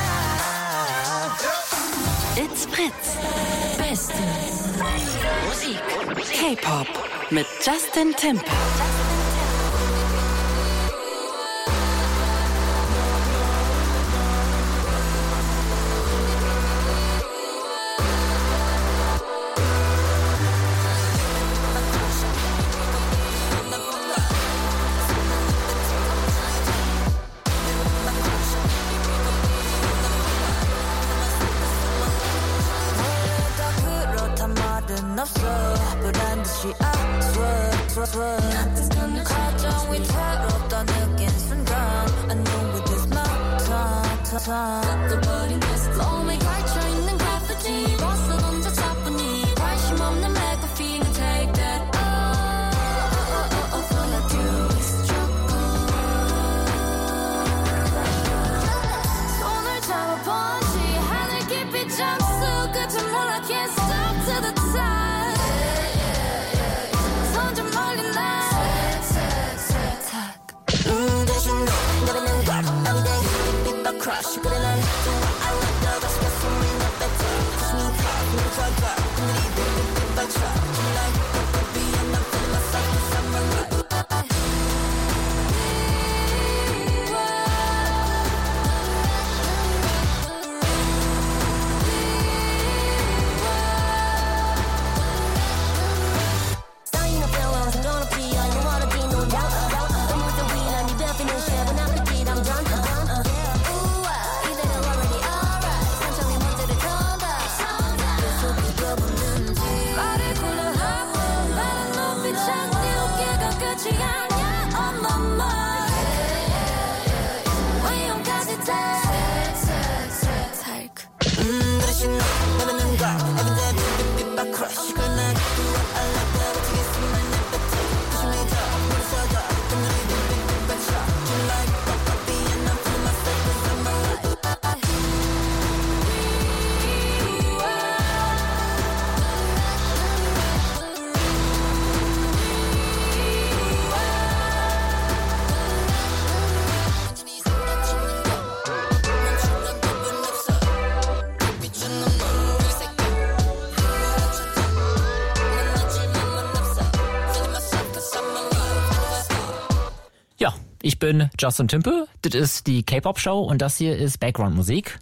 down It's Fritz. Beste Musik. K-Pop mit Justin Timber. 그렇단 말은 없어 불안 듯이 I swear 가장 위태롭다 느낀 순간 I know it is my time 몸에 걸쳐있는 graffiti 벗어 던져 차분히 관심 없는 매고 feeling take that feel like you struggle 손을 잡아보지 하늘 깊이 점수 끝은 몰라 can't stop to the top 손 좀 멀리 나 대신 너 너는 걸 every day be my crush 그래 난 I love the rest of me not that Ich bin Justin Timpe, das ist die K-Pop-Show und das hier ist Background-Musik.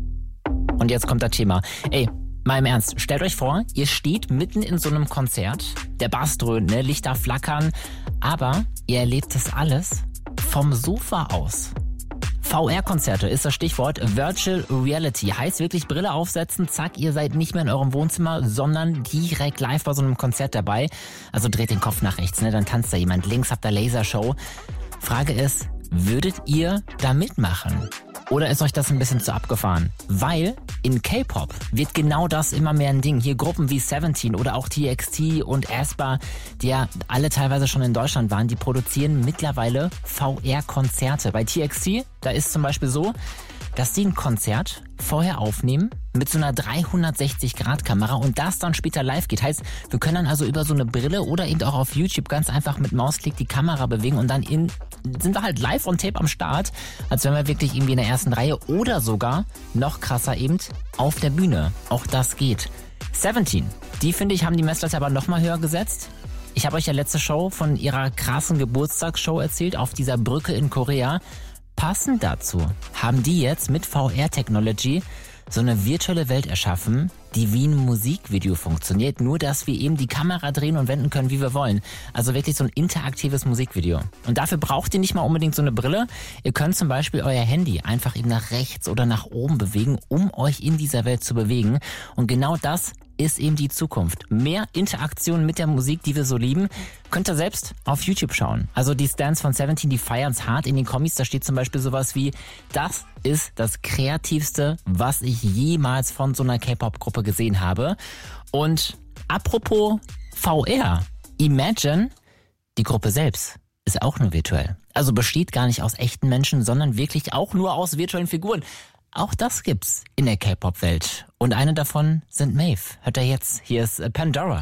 Und jetzt kommt das Thema. Ey, mal im Ernst, stellt euch vor, ihr steht mitten in so einem Konzert, der Bass dröhnt, ne, Lichter flackern, aber ihr erlebt das alles vom Sofa aus. VR-Konzerte ist das Stichwort. Virtual Reality heißt wirklich Brille aufsetzen, zack, ihr seid nicht mehr in eurem Wohnzimmer, sondern direkt live bei so einem Konzert dabei. Also dreht den Kopf nach rechts, ne, dann tanzt da jemand, links habt ihr Lasershow. Frage ist, würdet ihr da mitmachen? Oder ist euch das ein bisschen zu abgefahren? Weil in K-Pop wird genau das immer mehr ein Ding. Hier Gruppen wie 17 oder auch TXT und aespa, die ja alle teilweise schon in Deutschland waren, die produzieren mittlerweile VR-Konzerte. Bei TXT, da ist zum Beispiel so, dass die ein Konzert vorher aufnehmen mit so einer 360-Grad-Kamera und das dann später live geht. Heißt, wir können dann also über so eine Brille oder eben auch auf YouTube ganz einfach mit Mausklick die Kamera bewegen und dann sind wir halt live on tape am Start, als wenn wir wirklich irgendwie in der ersten Reihe oder sogar, noch krasser eben, auf der Bühne. Auch das geht. 17, die finde ich, haben die Messlatte aber nochmal höher gesetzt. Ich habe euch ja letzte Show von ihrer krassen Geburtstagsshow erzählt auf dieser Brücke in Korea. Passend dazu haben die jetzt mit VR-Technology so eine virtuelle Welt erschaffen, die wie ein Musikvideo funktioniert, nur dass wir eben die Kamera drehen und wenden können, wie wir wollen. Also wirklich so ein interaktives Musikvideo. Und dafür braucht ihr nicht mal unbedingt so eine Brille. Ihr könnt zum Beispiel euer Handy einfach eben nach rechts oder nach oben bewegen, um euch in dieser Welt zu bewegen. Und genau das ist eben die Zukunft. Mehr Interaktion mit der Musik, die wir so lieben, könnt ihr selbst auf YouTube schauen. Also die Stans von 17, die feiern's hart. In den Kommis, da steht zum Beispiel sowas wie, das ist das Kreativste, was ich jemals von so einer K-Pop-Gruppe gesehen habe. Und apropos VR, Imagine, die Gruppe selbst ist auch nur virtuell. Also besteht gar nicht aus echten Menschen, sondern wirklich auch nur aus virtuellen Figuren. Auch das gibt's in der K-Pop-Welt. Und eine davon sind Maeve. Hört ihr jetzt? Hier ist Pandora.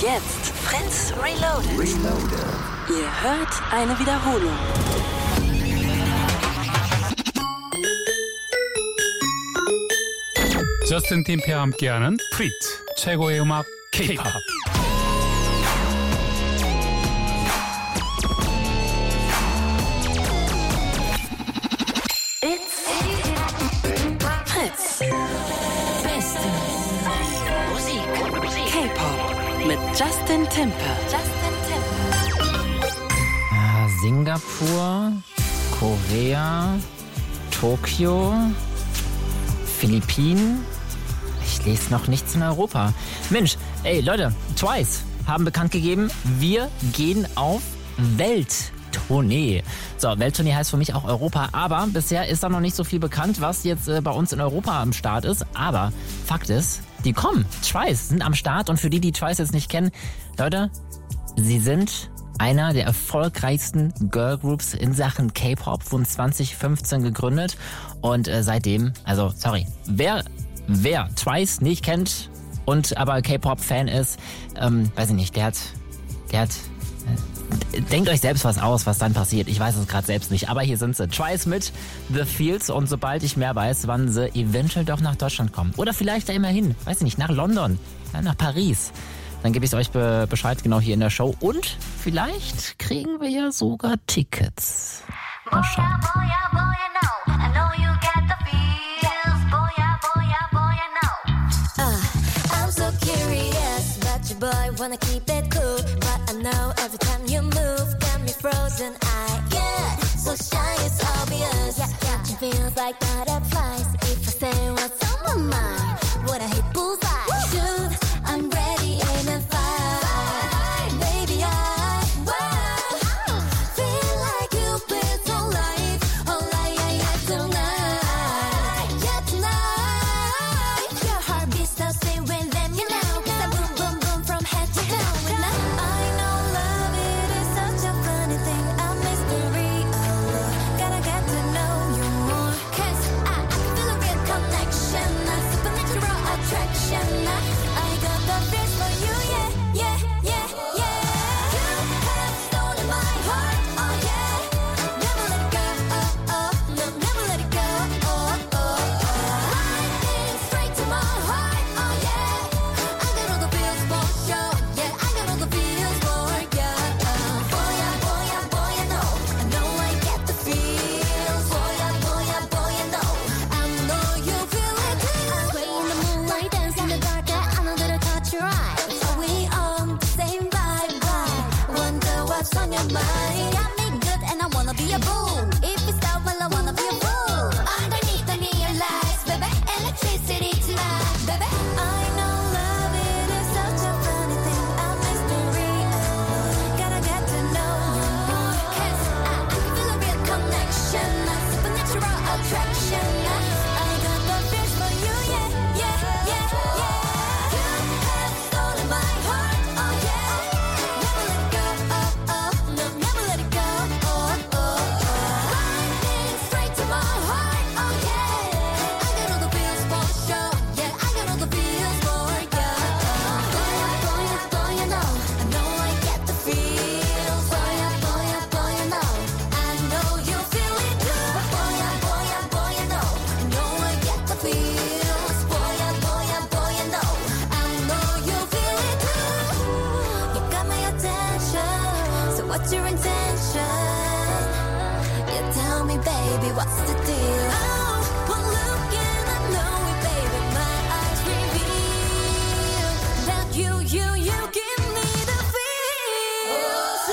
Und jetzt Fritz Reloaded. Ihr hört eine Wiederholung. 저스틴 팀페와 함께하는 프리트 최고의 음악 K-pop. Fritz. Beste Musik. K-Pop mit Justin Timper. Singapur, Korea, Tokio, Philippinen. Ich lese noch nichts in Europa. Mensch, ey Leute, Twice haben bekannt gegeben, wir gehen auf Welttournee. So, Welttournee heißt für mich auch Europa, aber bisher ist da noch nicht so viel bekannt, was jetzt bei uns in Europa am Start ist. Aber Fakt ist, die kommen. Twice sind am Start und für die Twice jetzt nicht kennen, Leute, sie sind einer der erfolgreichsten Girlgroups in Sachen K-Pop, wurden 2015 gegründet und seitdem, also sorry, wer Twice nicht kennt und aber K-Pop-Fan ist, weiß ich nicht, der hat denkt euch selbst was aus, was dann passiert. Ich weiß es gerade selbst nicht, aber hier sind sie. Twice mit The Fields und sobald ich mehr weiß, wann sie eventuell doch nach Deutschland kommen. Oder vielleicht da immer hin, weiß ich nicht, nach London, nach Paris. Dann gebe ich euch Bescheid genau hier in der Show und vielleicht kriegen wir ja sogar Tickets. Mal schauen. I'm so curious about your boy, wanna keep it cool, but I know every time you move, got me frozen. I get so shy, it's obvious. Yeah, it feels like butterflies. If I say what's on my mind, would I hit bullseye? Shoot, I'm ready, aim and fire. Baby, I feel like you've been so light, yeah, tonight. Yeah, tonight. Your heart beats so sweet when let me know, 'cause I boom, boom, boom from head to toe. And I know love, it is such a funny thing, a mystery. Oh, gotta get to know you more, 'cause I feel a real connection, a supernatural attraction. I got the feels for you, yeah, yeah, yeah, yeah. You have stolen my heart, oh yeah. Never let it go, oh, oh, no, never let it go, oh, oh, oh. Lightning straight to my heart, oh yeah. I got all the feels for sure, yeah, I got all the feels for you. Boy, I know I get the feels. Boy, I know, I know you feel it too. Sway in the moonlight, dance in the dark, I know that I caught your eye. Are we on the same vibe? Wonder what's on your mind. Got me good and I wanna be a fool. If it's down, well I wanna be a fool. Underneath the neon lights, baby, electricity tonight, baby. I know love, it is such a funny thing, a mystery. Gotta get to know you more, 'cause I can feel a real connection, a supernatural attraction. I got the feels for you, yeah, yeah, yeah, yeah. You have stolen my heart, oh yeah. Never let it go, oh, oh, no, never let it go, oh, oh, oh. Lightning straight to my heart, oh yeah. I got all the feels for sure, yeah, I got all the feels for you. Boy, I know I get the feels. Boy, I know, I know you feel it too. Boy, I know I get the feels. Boy, I know, I know you feel it too. You got my attention, so what's your intention? You tell me, baby, what's the deal? Oh, one look and I know it, baby. My eyes reveal that you give me the feels.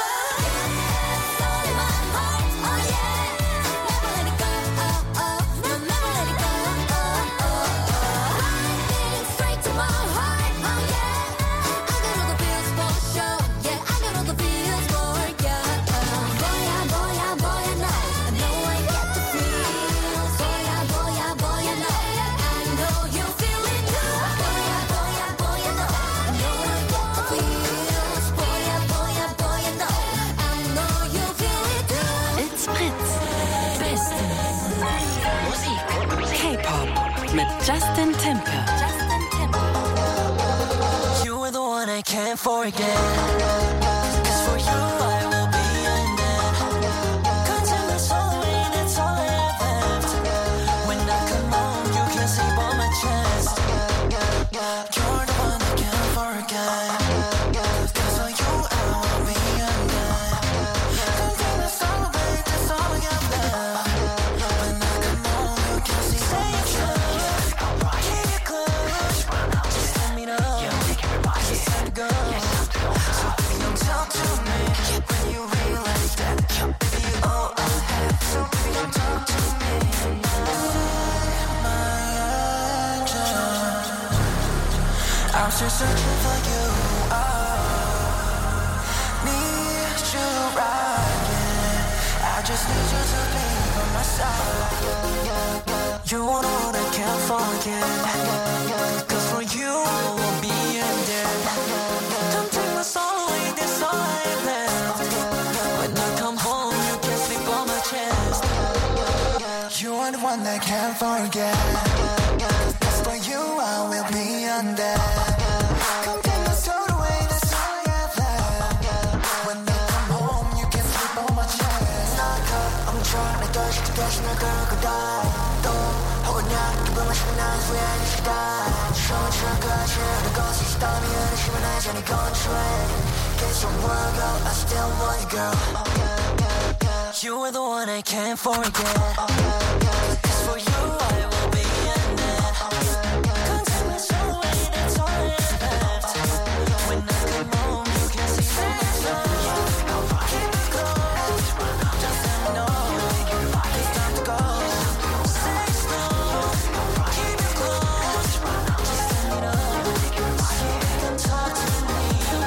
Stolen my heart, oh yeah. Never let it go, oh, oh, no, never let it go, oh, oh, oh. Lightning straight to my heart, oh yeah. I got all the feels for sure, yeah, I got all the feels for you. Boy, I know I get the feels. Boy, I know, I know you feel it too. Boy, I know I get the feels. Boy, I know, I know you feel it too. It's Fritz. Beste Musik. K-Pop mit Justin Timper. You were the one I kept can't forget. 'Cause for you I will be undone. Contain my soul away, that's all I have left. When I come home, you can sleep on my chest. You're the one I can't forget. 'Cause for you I will be undone. Contain my soul away, that's all I have left. When I come home, you can sleep on my chest. Keep it close, just let me know. It's time to go. So baby, don't talk to me when you realize that. Baby, you all I have. So baby, don't talk to me. My angel, I'm still searching for you. Need you right, yeah. I just need you to be by my side. You are the one I can't forget. 'Cause for you I will be in there. Don't take my soul away, that's all I have left. When I come home, you can sleep on my chest. You are the one I can't forget. 'Cause for you I will be under. Come take my soul away, that's all I have left. When I come home, you can sleep on my chest. I'm trying to touch to catch 날 끌고 가. 또 혹은 야 기분만 쉬면 난 후회하는 시간. 처음처럼까지 하는 것을 스타미 의심은 알잖니 control. Get your world girl, I still want you girl. You are the one I can't forget. 'Cause for you I will be in there. Contain my soul away, that's all I have left. When I come home, you can see my soul. Keep it close, just let me know. It's time to go. Say slow, keep it close, just let me know. You can talk to me.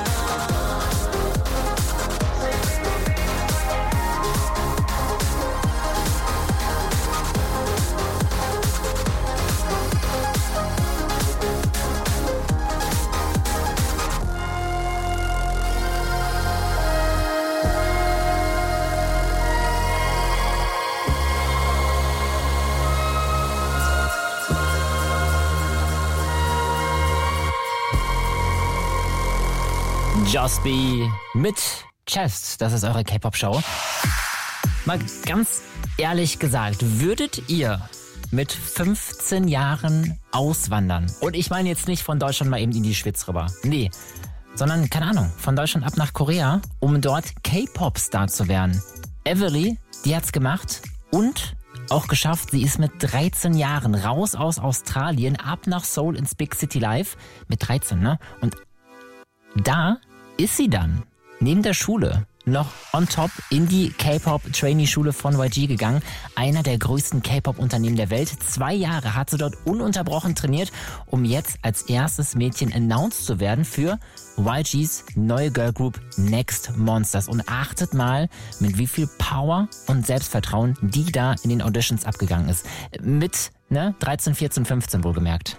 Just Be mit Chest. Das ist eure K-Pop-Show. Mal ganz ehrlich gesagt, würdet ihr mit 15 Jahren auswandern? Und ich meine jetzt nicht von Deutschland mal eben in die Schweiz rüber. Nee, sondern, keine Ahnung, von Deutschland ab nach Korea, um dort K-Pop-Star zu werden. Everly, die hat's gemacht und auch geschafft. Sie ist mit 13 Jahren raus aus Australien, ab nach Seoul ins Big City Live. Mit 13, ne? Und da ist sie dann neben der Schule noch on top in die K-Pop-Trainee-Schule von YG gegangen. Einer der größten K-Pop-Unternehmen der Welt. 2 Jahre hat sie dort ununterbrochen trainiert, um jetzt als erstes Mädchen announced zu werden für YGs neue Girlgroup Next Monsters. Und achtet mal, mit wie viel Power und Selbstvertrauen die da in den Auditions abgegangen ist. Mit 13, 14, 15 wohlgemerkt.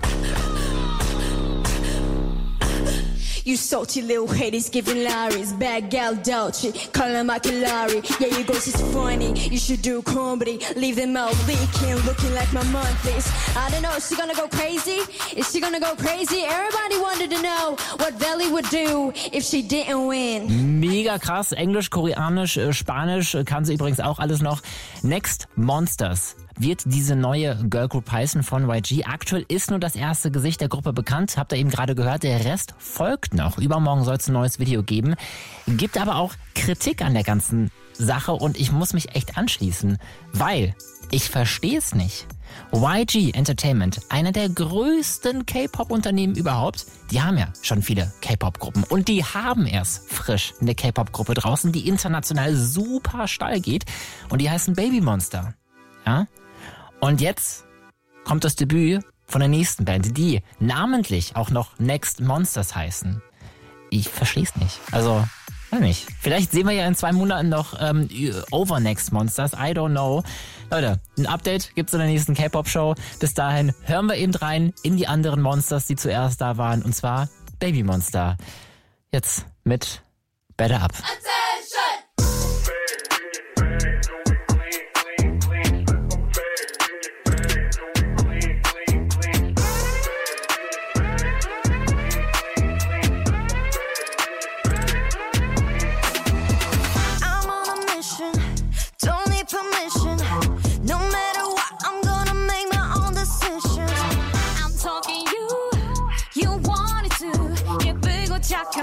You salty little haters giving Larry's bad gal Dolce, calling my Kalari. Yeah, you go, she's funny. You should do comedy. Leave them out leaking, looking like my monthlies. I don't know, is she gonna go crazy? Is she gonna go crazy? Everybody wanted to know what Valley would do if she didn't win. Mega krass. Englisch, Koreanisch, Spanisch kann sie übrigens auch alles noch. Next Monsters wird diese neue Girlgroup heißen von YG. Aktuell ist nur das erste Gesicht der Gruppe bekannt. Habt ihr eben gerade gehört, der Rest folgt noch. Übermorgen soll es ein neues Video geben. Gibt aber auch Kritik an der ganzen Sache und ich muss mich echt anschließen, weil ich verstehe es nicht. YG Entertainment, einer der größten K-Pop-Unternehmen überhaupt, die haben ja schon viele K-Pop-Gruppen und die haben erst frisch eine K-Pop-Gruppe draußen, die international super steil geht und die heißen Baby Monster. Ja? Und jetzt kommt das Debüt von der nächsten Band, die namentlich auch noch Next Monsters heißen. Ich verstehe es nicht. Also, weiß nicht. Vielleicht sehen wir ja in 2 Monaten noch Over Next Monsters. I don't know. Leute, ein Update gibt's in der nächsten K-Pop-Show. Bis dahin hören wir eben rein in die anderen Monsters, die zuerst da waren. Und zwar Baby Monster. Jetzt mit Better Up. 시작해